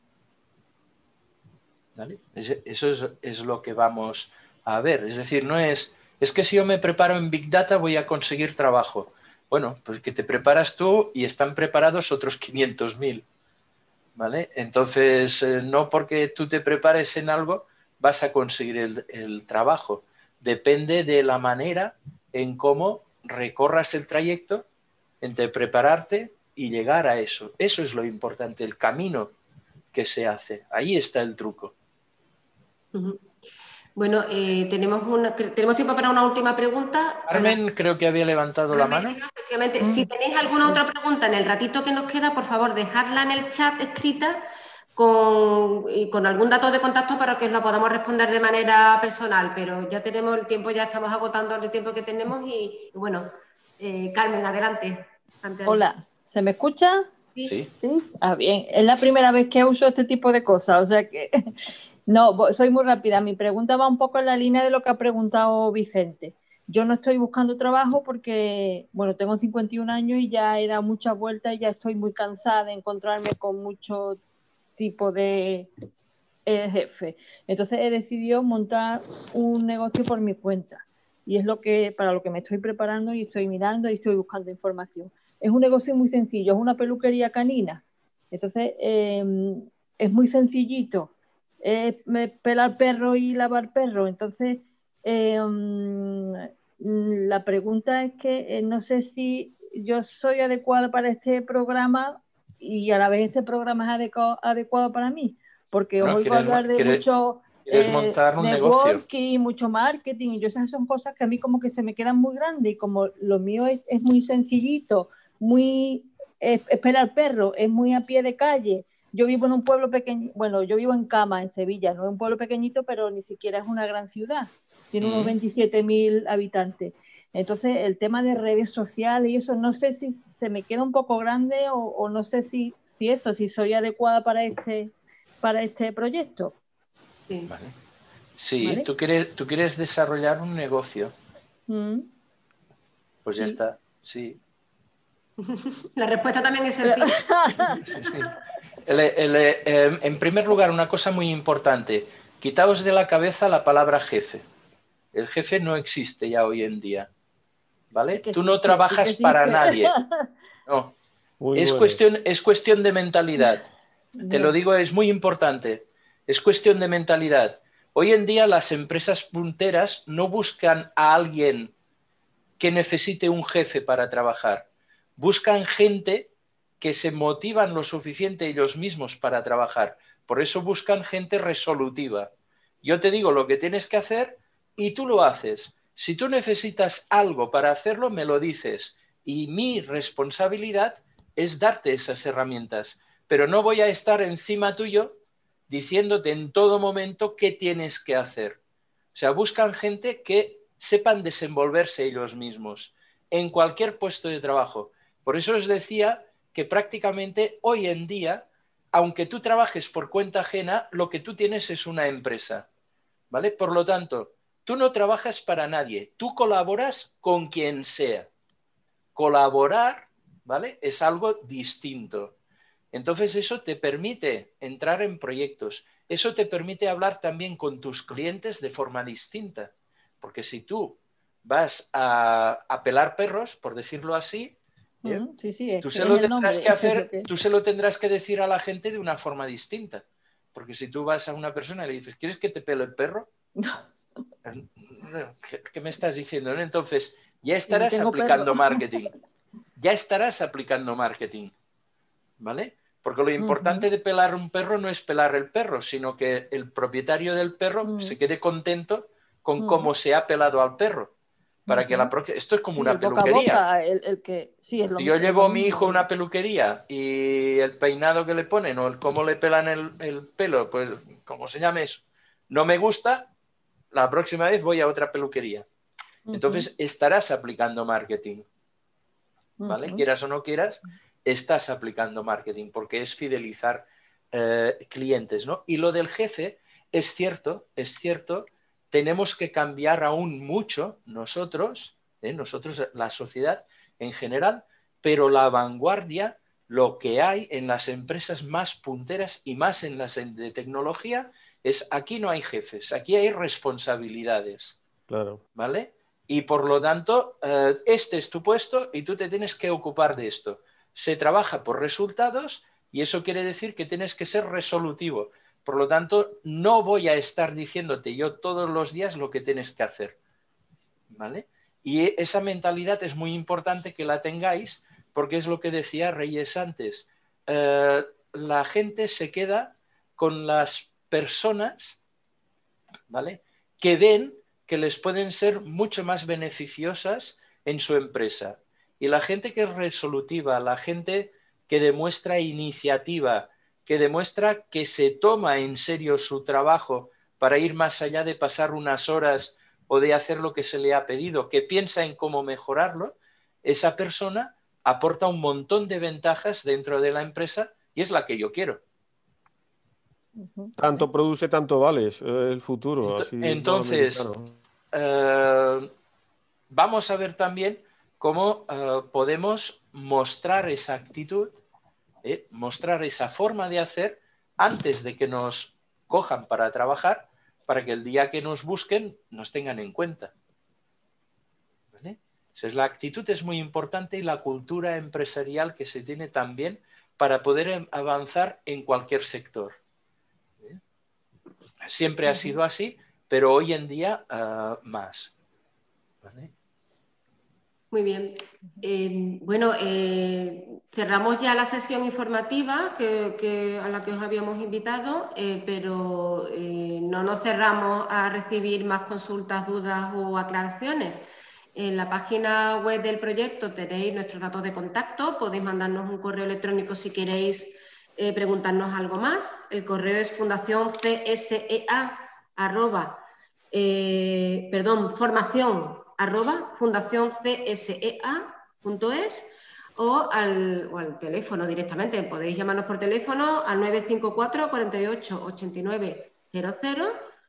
¿Vale? Eso es, es lo que vamos a ver. Es decir, no es, es que si yo me preparo en Big Data voy a conseguir trabajo. Bueno, pues que te preparas tú y están preparados otros quinientos mil. ¿Vale? Entonces, eh, no porque tú te prepares en algo vas a conseguir el, el trabajo. Depende de la manera en cómo recorras el trayecto entre prepararte y llegar a eso. Eso es lo importante, el camino que se hace. Ahí está el truco. Uh-huh. Bueno, eh, tenemos, una, tenemos tiempo para una última pregunta. Carmen, para... creo que había levantado la mano. Efectivamente, mm. Si tenéis alguna otra pregunta en el ratito que nos queda, por favor, dejadla en el chat escrita con, y con algún dato de contacto para que os la podamos responder de manera personal. Pero ya tenemos el tiempo, ya estamos agotando el tiempo que tenemos y, y bueno, eh, Carmen, adelante. Antes. Hola, ¿se me escucha? Sí. Sí. Ah, bien. Es la primera vez que uso este tipo de cosas, o sea que... No, soy muy rápida. Mi pregunta va un poco en la línea de lo que ha preguntado Vicente. Yo no estoy buscando trabajo porque, bueno, tengo cincuenta y un años y ya he dado muchas vueltas y ya estoy muy cansada de encontrarme con mucho tipo de eh, jefe. Entonces he decidido montar un negocio por mi cuenta y es lo que, para lo que me estoy preparando y estoy mirando y estoy buscando información. Es un negocio muy sencillo, es una peluquería canina. Entonces eh, es muy sencillito. Eh, pelar perro y lavar perro. Entonces, eh, la pregunta es que eh, no sé si yo soy adecuada para este programa y a la vez este programa es adecuado, adecuado para mí, porque no, os oigo hablar de ¿quieres, mucho ¿quieres eh, montar un networking, negocio? Mucho marketing, y yo esas son cosas que a mí como que se me quedan muy grandes y como lo mío es, es muy sencillito, muy es, es pelar perro, es muy a pie de calle. Yo vivo en un pueblo pequeño, bueno, yo vivo en Cama, en Sevilla, no es un pueblo pequeñito, pero ni siquiera es una gran ciudad. Tiene unos veintisiete mil habitantes. Entonces, el tema de redes sociales y eso, no sé si se me queda un poco grande o, o no sé si, si eso, si soy adecuada para este, para este proyecto. Sí, vale. Sí, ¿vale? Tú, quieres, tú quieres desarrollar un negocio. Mm. Pues ya sí. Está, sí. La respuesta también es sencilla. Sí, sí. El, el, el, en primer lugar, una cosa muy importante, quitaos de la cabeza la palabra jefe. El jefe no existe ya hoy en día, ¿vale? Sí Tú sí, no trabajas sí, sí, para que... nadie. No. Muy es, bueno. cuestión, es cuestión de mentalidad. Te lo digo, es muy importante. Es cuestión de mentalidad. Hoy en día las empresas punteras no buscan a alguien que necesite un jefe para trabajar. Buscan gente que se motivan lo suficiente ellos mismos para trabajar. Por eso buscan gente resolutiva. Yo te digo lo que tienes que hacer y tú lo haces. Si tú necesitas algo para hacerlo, me lo dices. Y mi responsabilidad es darte esas herramientas. Pero no voy a estar encima tuyo diciéndote en todo momento qué tienes que hacer. O sea, buscan gente que sepan desenvolverse ellos mismos en cualquier puesto de trabajo. Por eso os decía que prácticamente hoy en día, aunque tú trabajes por cuenta ajena, lo que tú tienes es una empresa, ¿vale? Por lo tanto, Tú no trabajas para nadie, tú colaboras con quien sea. Colaborar, ¿vale? Es algo distinto. Entonces eso te permite entrar en proyectos. Eso te permite hablar también con tus clientes de forma distinta. Porque si tú vas a, a pelar perros, por decirlo así, ¿eh? Mm, sí, sí, es, tú, que se es lo el tendrás nombre. que hacer, que... tú se lo tendrás que decir a la gente de una forma distinta. Porque si tú vas a una persona y le dices, ¿quieres que te pele el perro? ¿Qué, qué me estás diciendo? ¿No? Entonces, ya estarás aplicando perro. marketing. Ya estarás aplicando marketing. ¿Vale? Porque lo importante uh-huh. de pelar un perro no es pelar el perro, sino que el propietario del perro uh-huh. se quede contento con uh-huh. cómo se ha pelado al perro. Para uh-huh. que la próxima... Esto es como sí, una el peluquería. Boca a boca, el, el que... sí, es lo, si yo es llevo lo a mi hijo a una peluquería y el peinado que le ponen o el cómo le pelan el, el pelo, pues como se llame eso, no me gusta, la próxima vez voy a otra peluquería. Uh-huh. Entonces estarás aplicando marketing. ¿Vale? Uh-huh. Quieras o no quieras, estás aplicando marketing porque es fidelizar eh, clientes, ¿no? Y lo del jefe, es cierto, es cierto, tenemos que cambiar aún mucho nosotros, ¿eh? nosotros, la sociedad en general, pero la vanguardia, lo que hay en las empresas más punteras y más en las de tecnología, es aquí no hay jefes, aquí hay responsabilidades. Claro. ¿Vale? Y por lo tanto, eh, este es tu puesto y tú te tienes que ocupar de esto. Se trabaja por resultados y eso quiere decir que tienes que ser resolutivo. Por lo tanto, no voy a estar diciéndote yo todos los días lo que tienes que hacer. ¿Vale? Y esa mentalidad es muy importante que la tengáis porque es lo que decía Reyes antes. Eh, la gente se queda con las personas, ¿vale?, que ven que les pueden ser mucho más beneficiosas en su empresa. Y la gente que es resolutiva, la gente que demuestra iniciativa, que demuestra que se toma en serio su trabajo para ir más allá de pasar unas horas o de hacer lo que se le ha pedido, que piensa en cómo mejorarlo, esa persona aporta un montón de ventajas dentro de la empresa y es la que yo quiero. Tanto produce, tanto vale, es el futuro. Así Entonces, eh, vamos a ver también cómo eh, podemos mostrar esa actitud, eh, mostrar esa forma de hacer antes de que nos cojan para trabajar, para que el día que nos busquen nos tengan en cuenta. ¿Vale? Entonces, la actitud es muy importante y la cultura empresarial que se tiene también para poder avanzar en cualquier sector. Siempre ha sido así, pero hoy en día uh, más. ¿Vale? Muy bien. Eh, bueno, eh, cerramos ya la sesión informativa que, que, a la que os habíamos invitado, eh, pero eh, no nos cerramos a recibir más consultas, dudas o aclaraciones. En la página web del proyecto tenéis nuestros datos de contacto, podéis mandarnos un correo electrónico si queréis eh, preguntarnos algo más. El correo es fundación C S E A arroba, eh, perdón, formación arroba fundación C S E A punto es o al, o al teléfono directamente. Podéis llamarnos por teléfono al nueve cinco cuatro, cuatro ocho, ocho nueve cero cero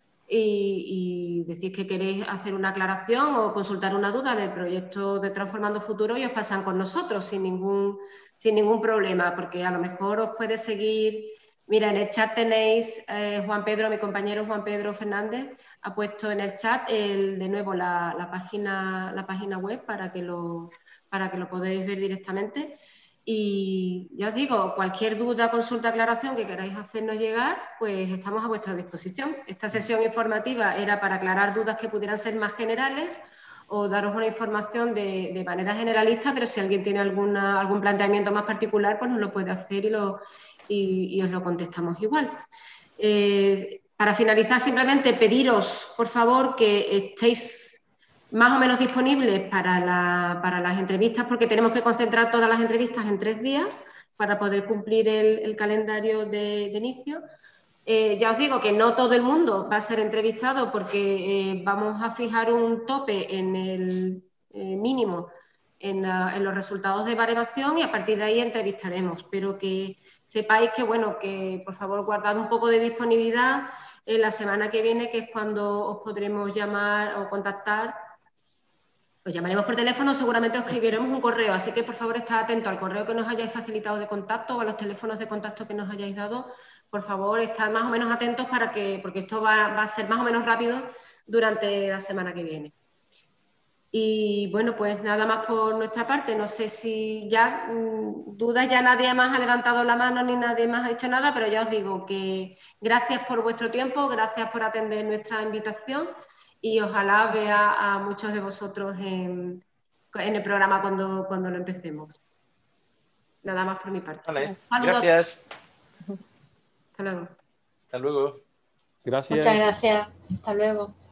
y, y decís que queréis hacer una aclaración o consultar una duda del proyecto de Transformando Futuro y os pasan con nosotros sin ningún, sin ningún problema, porque a lo mejor os puede seguir... Mira, en el chat tenéis, eh, Juan Pedro, mi compañero Juan Pedro Fernández, ha puesto en el chat el, de nuevo la, la, página, la página web para que, lo, para que lo podáis ver directamente. Y ya os digo, cualquier duda, consulta, aclaración que queráis hacernos llegar, pues estamos a vuestra disposición. Esta sesión informativa era para aclarar dudas que pudieran ser más generales o daros una información de, de manera generalista, pero si alguien tiene alguna, algún planteamiento más particular, pues nos lo puede hacer y, lo, y, y os lo contestamos igual. Eh, para finalizar, simplemente pediros, por favor, que estéis más o menos disponibles para, la, para las entrevistas, porque tenemos que concentrar todas las entrevistas en tres días para poder cumplir el, el calendario de, de inicio. Eh, ya os digo que no todo el mundo va a ser entrevistado porque eh, vamos a fijar un tope en el eh, mínimo en, la, en los resultados de baremación y a partir de ahí entrevistaremos, pero que sepáis que, bueno, que por favor guardad un poco de disponibilidad en la semana que viene, que es cuando os podremos llamar o contactar. Os llamaremos por teléfono, seguramente os escribiremos un correo, así que por favor estad atentos al correo que nos hayáis facilitado de contacto o a los teléfonos de contacto que nos hayáis dado. Por favor, estad más o menos atentos para que, porque esto va, va a ser más o menos rápido durante la semana que viene. Y bueno, pues nada más por nuestra parte. No sé si ya mmm, dudas, ya nadie más ha levantado la mano ni nadie más ha hecho nada, pero ya os digo que gracias por vuestro tiempo, gracias por atender nuestra invitación y ojalá vea a muchos de vosotros en, en el programa cuando, cuando lo empecemos. Nada más por mi parte. Vale, Saludos. gracias. Hasta luego. Hasta luego. Gracias. Muchas gracias. Hasta luego.